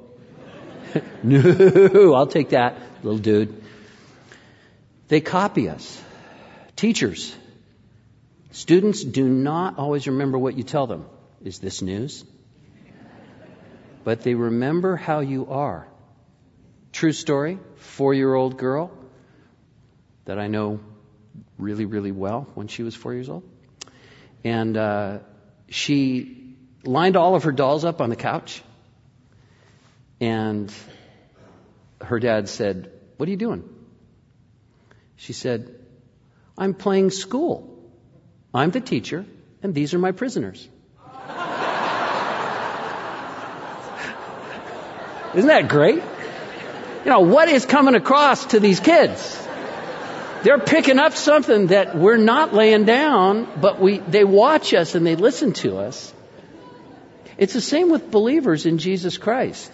No, I'll take that, little dude. They copy us. Teachers, students do not always remember what you tell them. Is this news? But they remember how you are. True story, 4-year-old girl that I know really, really well when she was 4 years old. And she lined all of her dolls up on the couch. And her dad said, "What are you doing?" She said, "I'm playing school. I'm the teacher, and these are my prisoners." Isn't that great? You know, what is coming across to these kids? They're picking up something that we're not laying down, but they watch us and they listen to us. It's the same with believers in Jesus Christ.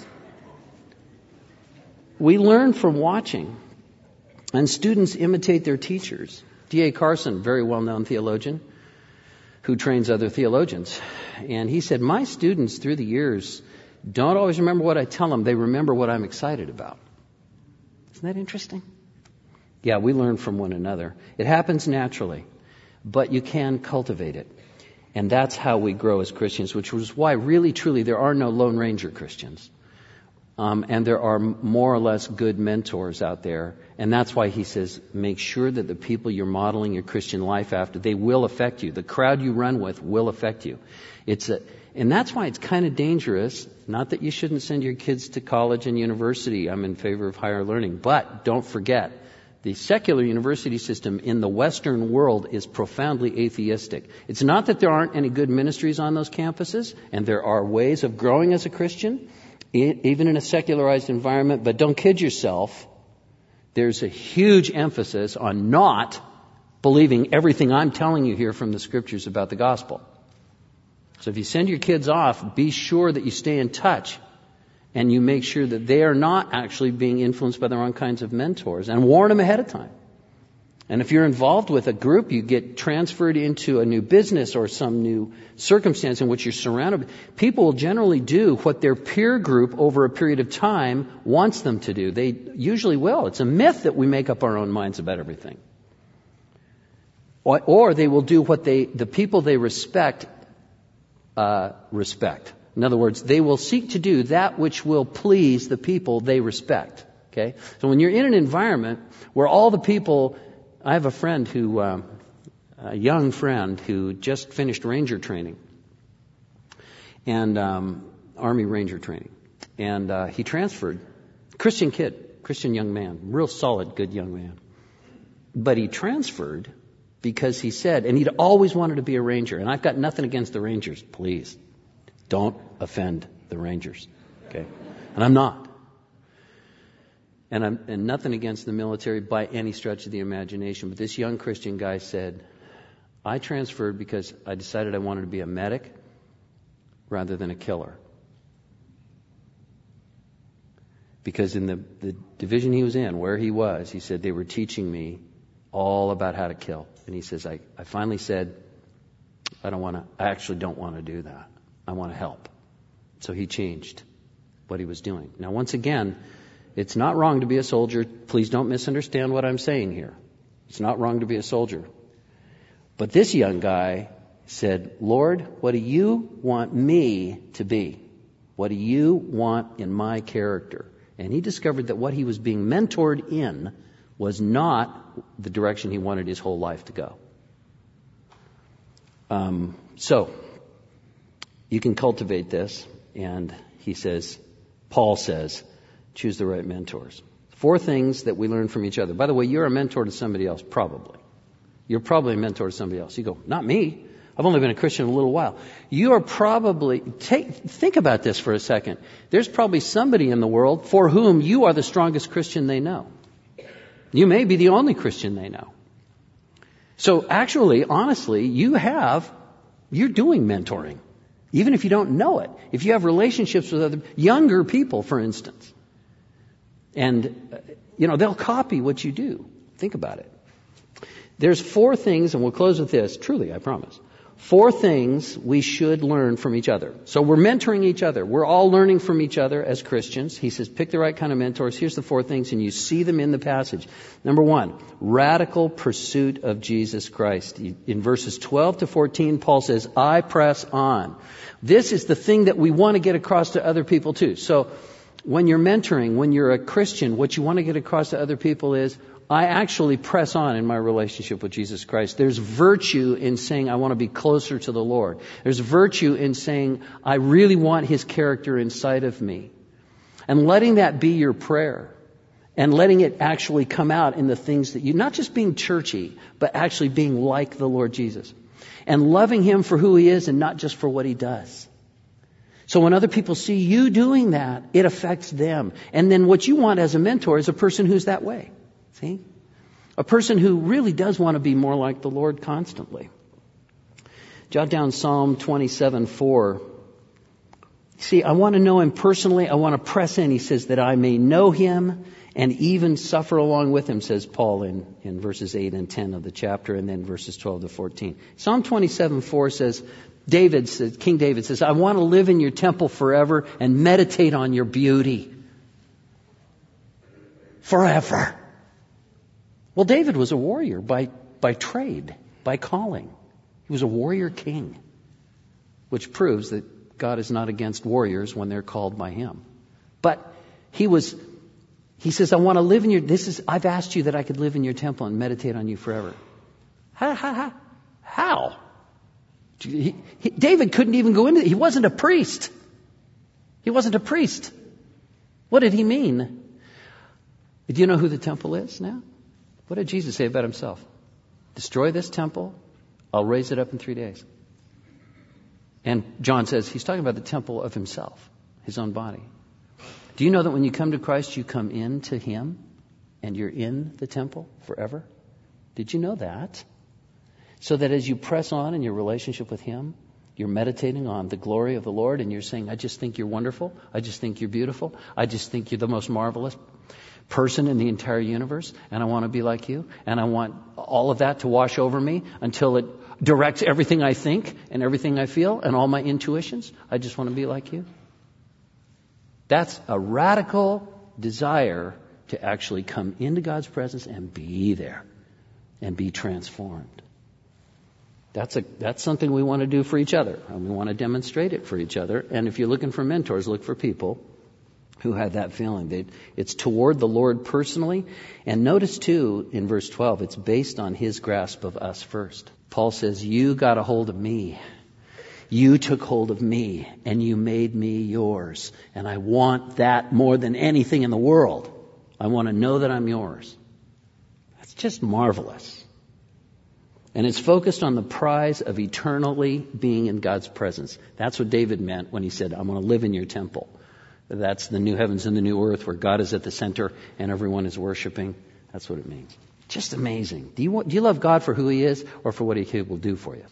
We learn from watching, and students imitate their teachers. D.A. Carson, very well-known theologian, who trains other theologians. And he said, my students through the years don't always remember what I tell them. They remember what I'm excited about. Isn't that interesting? Yeah, we learn from one another. It happens naturally, but you can cultivate it. And that's how we grow as Christians, which was why really, truly, there are no Lone Ranger Christians. And there are more or less good mentors out there. And that's why he says, make sure that the people you're modeling your Christian life after, they will affect you. The crowd you run with will affect you. And that's why it's kind of dangerous. Not that you shouldn't send your kids to college and university. I'm in favor of higher learning. But don't forget, the secular university system in the Western world is profoundly atheistic. It's not that there aren't any good ministries on those campuses, and there are ways of growing as a Christian, even in a secularized environment, but don't kid yourself. There's a huge emphasis on not believing everything I'm telling you here from the scriptures about the gospel. So if you send your kids off, be sure that you stay in touch and you make sure that they are not actually being influenced by the wrong kinds of mentors, and warn them ahead of time. And if you're involved with a group, you get transferred into a new business or some new circumstance in which you're surrounded. People will generally do what their peer group over a period of time wants them to do. They usually will. It's a myth that we make up our own minds about everything. Or they will do what the people they respect. In other words, they will seek to do that which will please the people they respect. Okay? So when you're in an environment where all the people... I have a friend a young friend who just finished Ranger training, and Army Ranger training, and he transferred. Christian kid, Christian young man, real solid, good young man. But he transferred because he said, and he'd always wanted to be a Ranger, and I've got nothing against the Rangers, please. Don't offend the Rangers, okay? And I'm not. And nothing against the military by any stretch of the imagination. But this young Christian guy said, I transferred because I decided I wanted to be a medic rather than a killer. Because in the division he was in, where he was, he said, they were teaching me all about how to kill. And he says, I finally said, I actually don't want to do that. I want to help. So he changed what he was doing. Now, once again, it's not wrong to be a soldier. Please don't misunderstand what I'm saying here. It's not wrong to be a soldier. But this young guy said, Lord, what do you want me to be? What do you want in my character? And he discovered that what he was being mentored in was not the direction he wanted his whole life to go. So, you can cultivate this. And he says, Paul says, choose the right mentors. 4 things that we learn from each other. By the way, you're a mentor to somebody else, probably. You're probably a mentor to somebody else. You go, not me. I've only been a Christian a little while. You are probably, think about this for a second. There's probably somebody in the world for whom you are the strongest Christian they know. You may be the only Christian they know. So actually, honestly, you're doing mentoring. Even if you don't know it. If you have relationships with other younger people, for instance. And, they'll copy what you do. Think about it. There's 4 things, and we'll close with this, truly, I promise. 4 things we should learn from each other. So we're mentoring each other. We're all learning from each other as Christians. He says, pick the right kind of mentors. Here's the 4 things, and you see them in the passage. Number 1, radical pursuit of Jesus Christ. In verses 12 to 14, Paul says, I press on. This is the thing that we want to get across to other people too. So when you're mentoring, when you're a Christian, what you want to get across to other people is, I actually press on in my relationship with Jesus Christ. There's virtue in saying I want to be closer to the Lord. There's virtue in saying I really want His character inside of me. And letting that be your prayer. And letting it actually come out in the things that you, not just being churchy, but actually being like the Lord Jesus. And loving Him for who He is and not just for what He does. So when other people see you doing that, it affects them. And then what you want as a mentor is a person who's that way. See? A person who really does want to be more like the Lord constantly. Jot down Psalm 27:4. See, I want to know Him personally. I want to press in, he says, that I may know Him and even suffer along with Him, says Paul in verses 8 and 10 of the chapter, and then verses 12 to 14. Psalm 27:4 says, King David says, I want to live in your temple forever and meditate on your beauty. Forever. Well, David was a warrior by trade, by calling. He was a warrior king, which proves that God is not against warriors when they're called by Him. But he says, I want to live in I've asked you that I could live in your temple and meditate on you forever. How? David couldn't even go into it. He wasn't a priest. He wasn't a priest. What did he mean? Do you know who the temple is now? What did Jesus say about Himself? Destroy this temple, I'll raise it up in 3 days. And John says He's talking about the temple of Himself, His own body. Do you know that when you come to Christ, you come into Him and you're in the temple forever? Did you know that? So that as you press on in your relationship with Him, you're meditating on the glory of the Lord and you're saying, I just think you're wonderful. I just think you're beautiful. I just think you're the most marvelous person in the entire universe, and I want to be like you, and I want all of that to wash over me until it directs everything I think and everything I feel and all my intuitions. I just want to be like you. That's a radical desire to actually come into God's presence and be there and be transformed. That's something we want to do for each other, and we want to demonstrate it for each other. And if you're looking for mentors, look for people who had that feeling. It's toward the Lord personally. And notice too, in verse 12, it's based on His grasp of us first. Paul says, you got a hold of me. You took hold of me and you made me yours. And I want that more than anything in the world. I want to know that I'm yours. That's just marvelous. And it's focused on the prize of eternally being in God's presence. That's what David meant when he said, I'm going to live in your temple. That's the new heavens and the new earth where God is at the center and everyone is worshiping. That's what it means. Just amazing. Do you love God for who He is or for what He will do for you?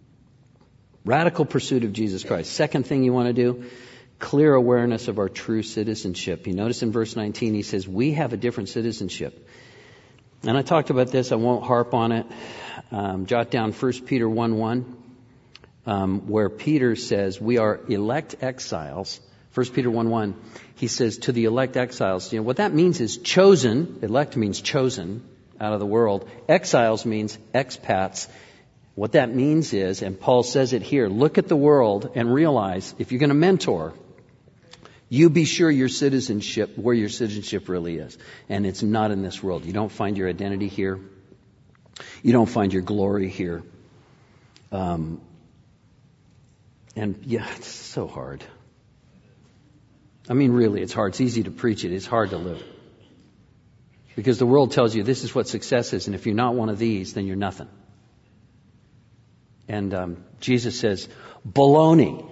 Radical pursuit of Jesus Christ. Second thing you want to do, clear awareness of our true citizenship. You notice in verse 19 he says, we have a different citizenship. And I talked about this. I won't harp on it. Jot down 1 Peter 1:1, where Peter says we are elect exiles. 1 Peter 1:1, he says to the elect exiles, what that means is chosen. Elect means chosen out of the world. Exiles means expats. What that means is, and Paul says it here, look at the world and realize if you're going to mentor, you be sure your citizenship, where your citizenship really is. And it's not in this world. You don't find your identity here. You don't find your glory here. And it's so hard. I mean, really, it's hard. It's easy to preach it. It's hard to live. Because the world tells you this is what success is, and if you're not one of these, then you're nothing. And Jesus says, baloney.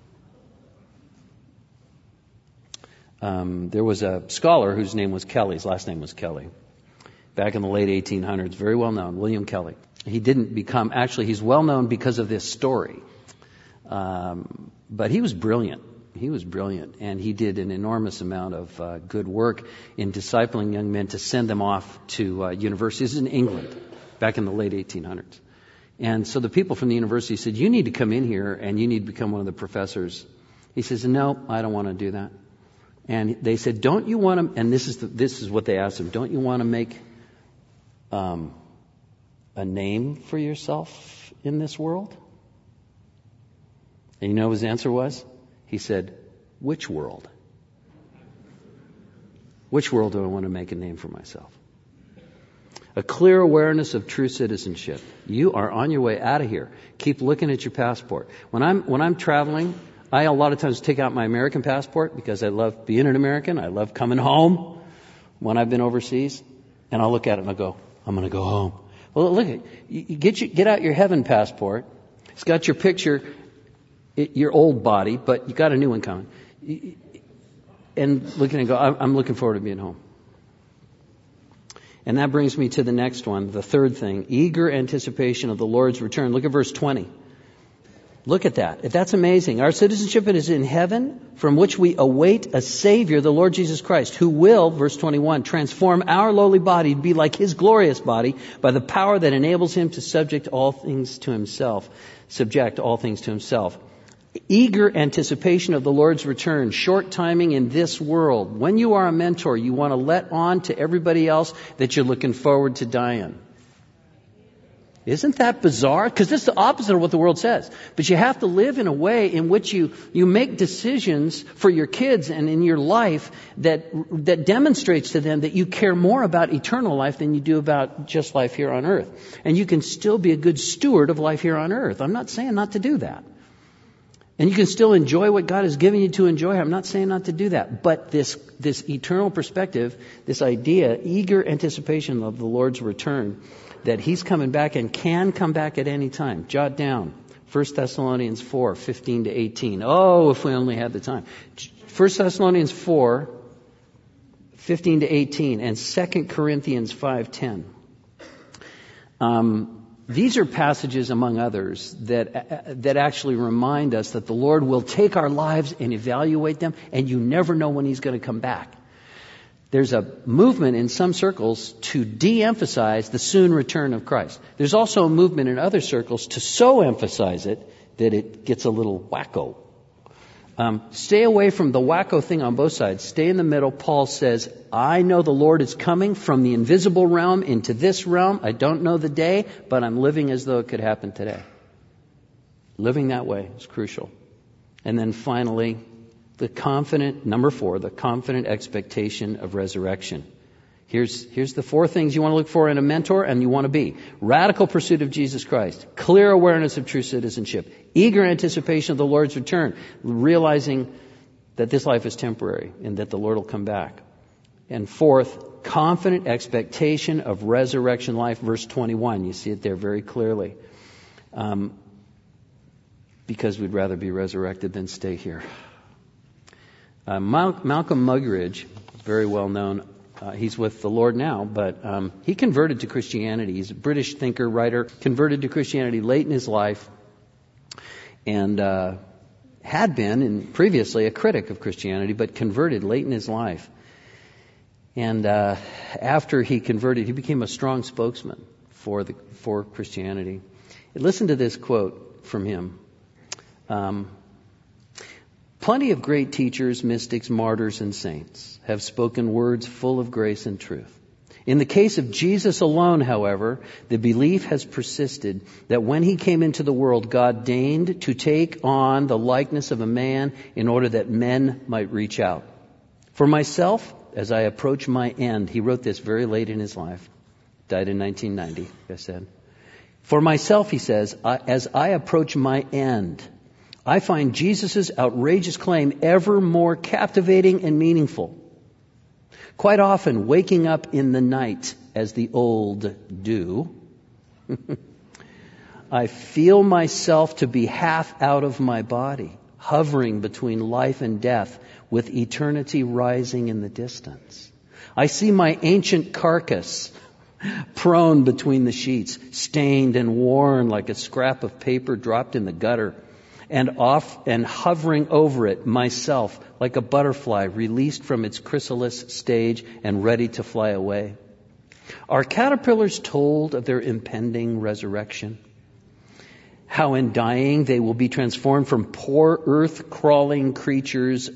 There was a scholar whose name was Kelly. His last name was Kelly. Back in the late 1800s, very well known, William Kelly. He didn't become, actually, he's well known because of this story. But he was brilliant. He was brilliant, and he did an enormous amount of good work in discipling young men to send them off to universities in England back in the late 1800s. And so the people from the university said, you need to come in here and you need to become one of the professors. He says, no, I don't want to do that. And they said, don't you want to, and this is what they asked him, don't you want to make a name for yourself in this world? And you know what his answer was? He said, which world? Which world do I want to make a name for myself? A clear awareness of true citizenship. You are on your way out of here. Keep looking at your passport. When I'm traveling, I a lot of times take out my American passport because I love being an American. I love coming home when I've been overseas. And I'll look at it and I'll go, I'm going to go home. Well, look at you get out your heaven passport. It's got your picture, your old body, but you got a new one coming. And look at it and go, I'm looking forward to being home. And that brings me to the next one, the third thing, eager anticipation of the Lord's return. Look at verse 20. Look at that. That's amazing. Our citizenship is in heaven, from which we await a Savior, the Lord Jesus Christ, who will, verse 21, transform our lowly body to be like His glorious body by the power that enables Him to subject all things to Himself. Eager anticipation of the Lord's return, short timing in this world. When you are a mentor, you want to let on to everybody else that you're looking forward to dying. Isn't that bizarre? Because this is the opposite of what the world says. But you have to live in a way in which you make decisions for your kids and in your life that demonstrates to them that you care more about eternal life than you do about just life here on earth. And you can still be a good steward of life here on earth. I'm not saying not to do that. And you can still enjoy what God has given you to enjoy. I'm not saying not to do that. But this eternal perspective, this idea, eager anticipation of the Lord's return, that He's coming back and can come back at any time. Jot down 1 Thessalonians 4, 15 to 18. Oh, if we only had the time. 1 Thessalonians 4, 15 to 18, and 2 Corinthians 5:10. These are passages, among others, that actually remind us that the Lord will take our lives and evaluate them, and you never know when He's going to come back. There's a movement in some circles to de-emphasize the soon return of Christ. There's also a movement in other circles to so emphasize it that it gets a little wacko. Stay away from the wacko thing on both sides. Stay in the middle. Paul says, I know the Lord is coming from the invisible realm into this realm. I don't know the day, but I'm living as though it could happen today. Living that way is crucial. And then finally, number 4, the confident expectation of resurrection. Here's the 4 things you want to look for in a mentor and you want to be. Radical pursuit of Jesus Christ. Clear awareness of true citizenship. Eager anticipation of the Lord's return. Realizing that this life is temporary and that the Lord will come back. And 4th, confident expectation of resurrection life. Verse 21. You see it there very clearly. Because we'd rather be resurrected than stay here. Malcolm Muggeridge, very well known. He's with the Lord now, but he converted to Christianity. He's a British thinker, writer, converted to Christianity late in his life, and had been previously a critic of Christianity, but converted late in his life. And after he converted, he became a strong spokesman for Christianity. Listen to this quote from him. Plenty of great teachers, mystics, martyrs, and saints have spoken words full of grace and truth. In the case of Jesus alone, however, the belief has persisted that when He came into the world, God deigned to take on the likeness of a man in order that men might reach out. For myself, as I approach my end, he wrote this very late in his life, died in 1990, like I said. For myself, he says, as I approach my end, I find Jesus' outrageous claim ever more captivating and meaningful. Quite often, waking up in the night, as the old do, I feel myself to be half out of my body, hovering between life and death, with eternity rising in the distance. I see my ancient carcass prone between the sheets, stained and worn like a scrap of paper dropped in the gutter. and hovering over it myself like a butterfly released from its chrysalis stage and ready to fly away. Are caterpillars told of their impending resurrection? How in dying they will be transformed from poor earth-crawling creatures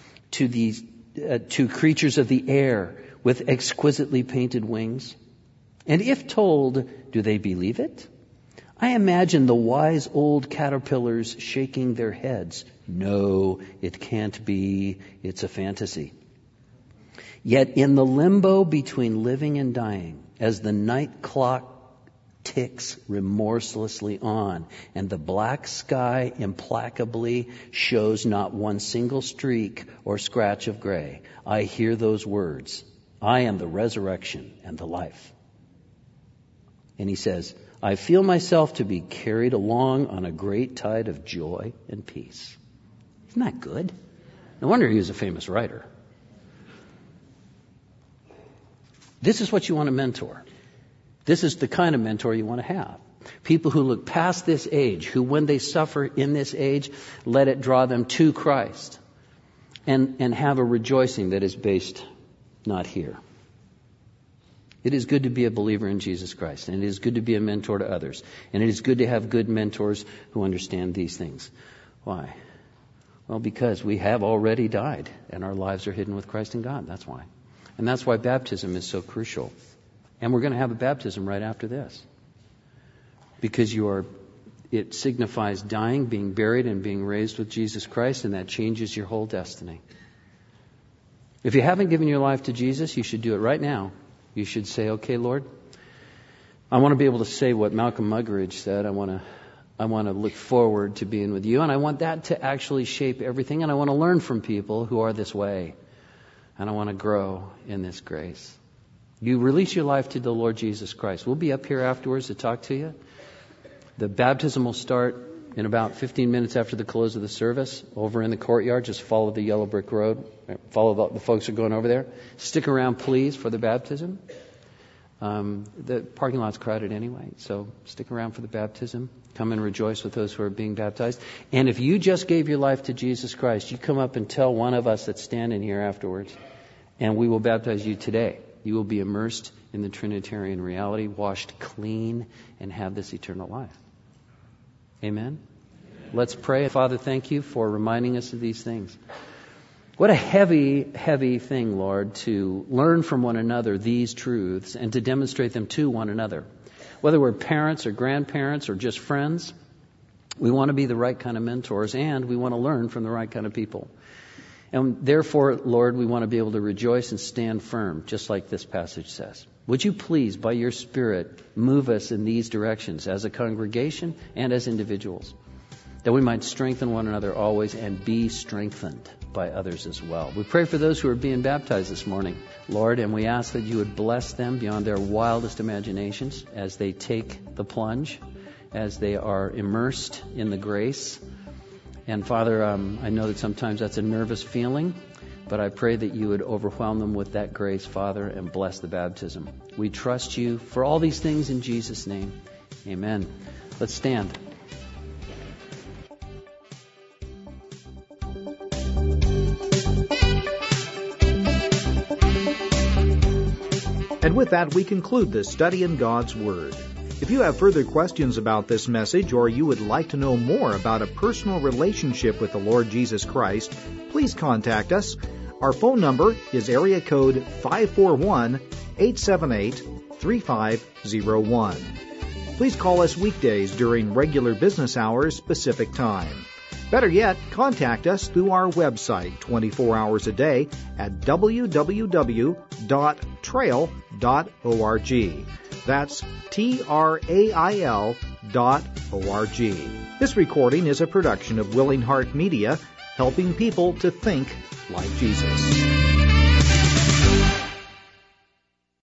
to creatures of the air with exquisitely painted wings? And if told, do they believe it? I imagine the wise old caterpillars shaking their heads. No, it can't be. It's a fantasy. Yet in the limbo between living and dying, as the night clock ticks remorselessly on, and the black sky implacably shows not one single streak or scratch of gray, I hear those words, I am the resurrection and the life. And he says, I feel myself to be carried along on a great tide of joy and peace. Isn't that good? No wonder he was a famous writer. This is what you want to mentor. This is the kind of mentor you want to have. People who look past this age, who when they suffer in this age, let it draw them to Christ and have a rejoicing that is based not here. It is good to be a believer in Jesus Christ, and it is good to be a mentor to others. And it is good to have good mentors who understand these things. Why? Well, because we have already died, and our lives are hidden with Christ in God. That's why. And that's why baptism is so crucial. And we're going to have a baptism right after this. Because it signifies dying, being buried, and being raised with Jesus Christ, and that changes your whole destiny. If you haven't given your life to Jesus, you should do it right now. You should say, okay, Lord, I want to be able to say what Malcolm Muggeridge said. I want to look forward to being with you, and I want that to actually shape everything, and I want to learn from people who are this way, and I want to grow in this grace. You release your life to the Lord Jesus Christ. We'll be up here afterwards to talk to you. The baptism will start in about 15 minutes after the close of the service over in the courtyard. Just follow the yellow brick road. Follow the folks who are going over there. Stick around, please, for the baptism. The parking lot's crowded anyway, so stick around for the baptism. Come and rejoice with those who are being baptized. And if you just gave your life to Jesus Christ, you come up and tell one of us that's standing here afterwards, and we will baptize you today. You will be immersed in the Trinitarian reality, washed clean, and have this eternal life. Amen? Let's pray. Father, thank you for reminding us of these things. What a heavy, heavy thing, Lord, to learn from one another these truths and to demonstrate them to one another. Whether we're parents or grandparents or just friends, we want to be the right kind of mentors, and we want to learn from the right kind of people. And therefore, Lord, we want to be able to rejoice and stand firm, just like this passage says. Would you please, by your Spirit, move us in these directions as a congregation and as individuals, that we might strengthen one another always and be strengthened by others as well. We pray for those who are being baptized this morning, Lord, and we ask that you would bless them beyond their wildest imaginations as they take the plunge, as they are immersed in the grace. And Father, I know that sometimes that's a nervous feeling, but I pray that you would overwhelm them with that grace, Father, and bless the baptism. We trust you for all these things in Jesus' name. Amen. Let's stand. And with that, we conclude this study in God's Word. If you have further questions about this message, or you would like to know more about a personal relationship with the Lord Jesus Christ, please contact us. Our phone number is area code 541-878-3501. Please call us weekdays during regular business hours Pacific Time. Better yet, contact us through our website 24 hours a day at www.trail.org. That's TRAIL.org. This recording is a production of Willing Heart Media, helping people to think like Jesus.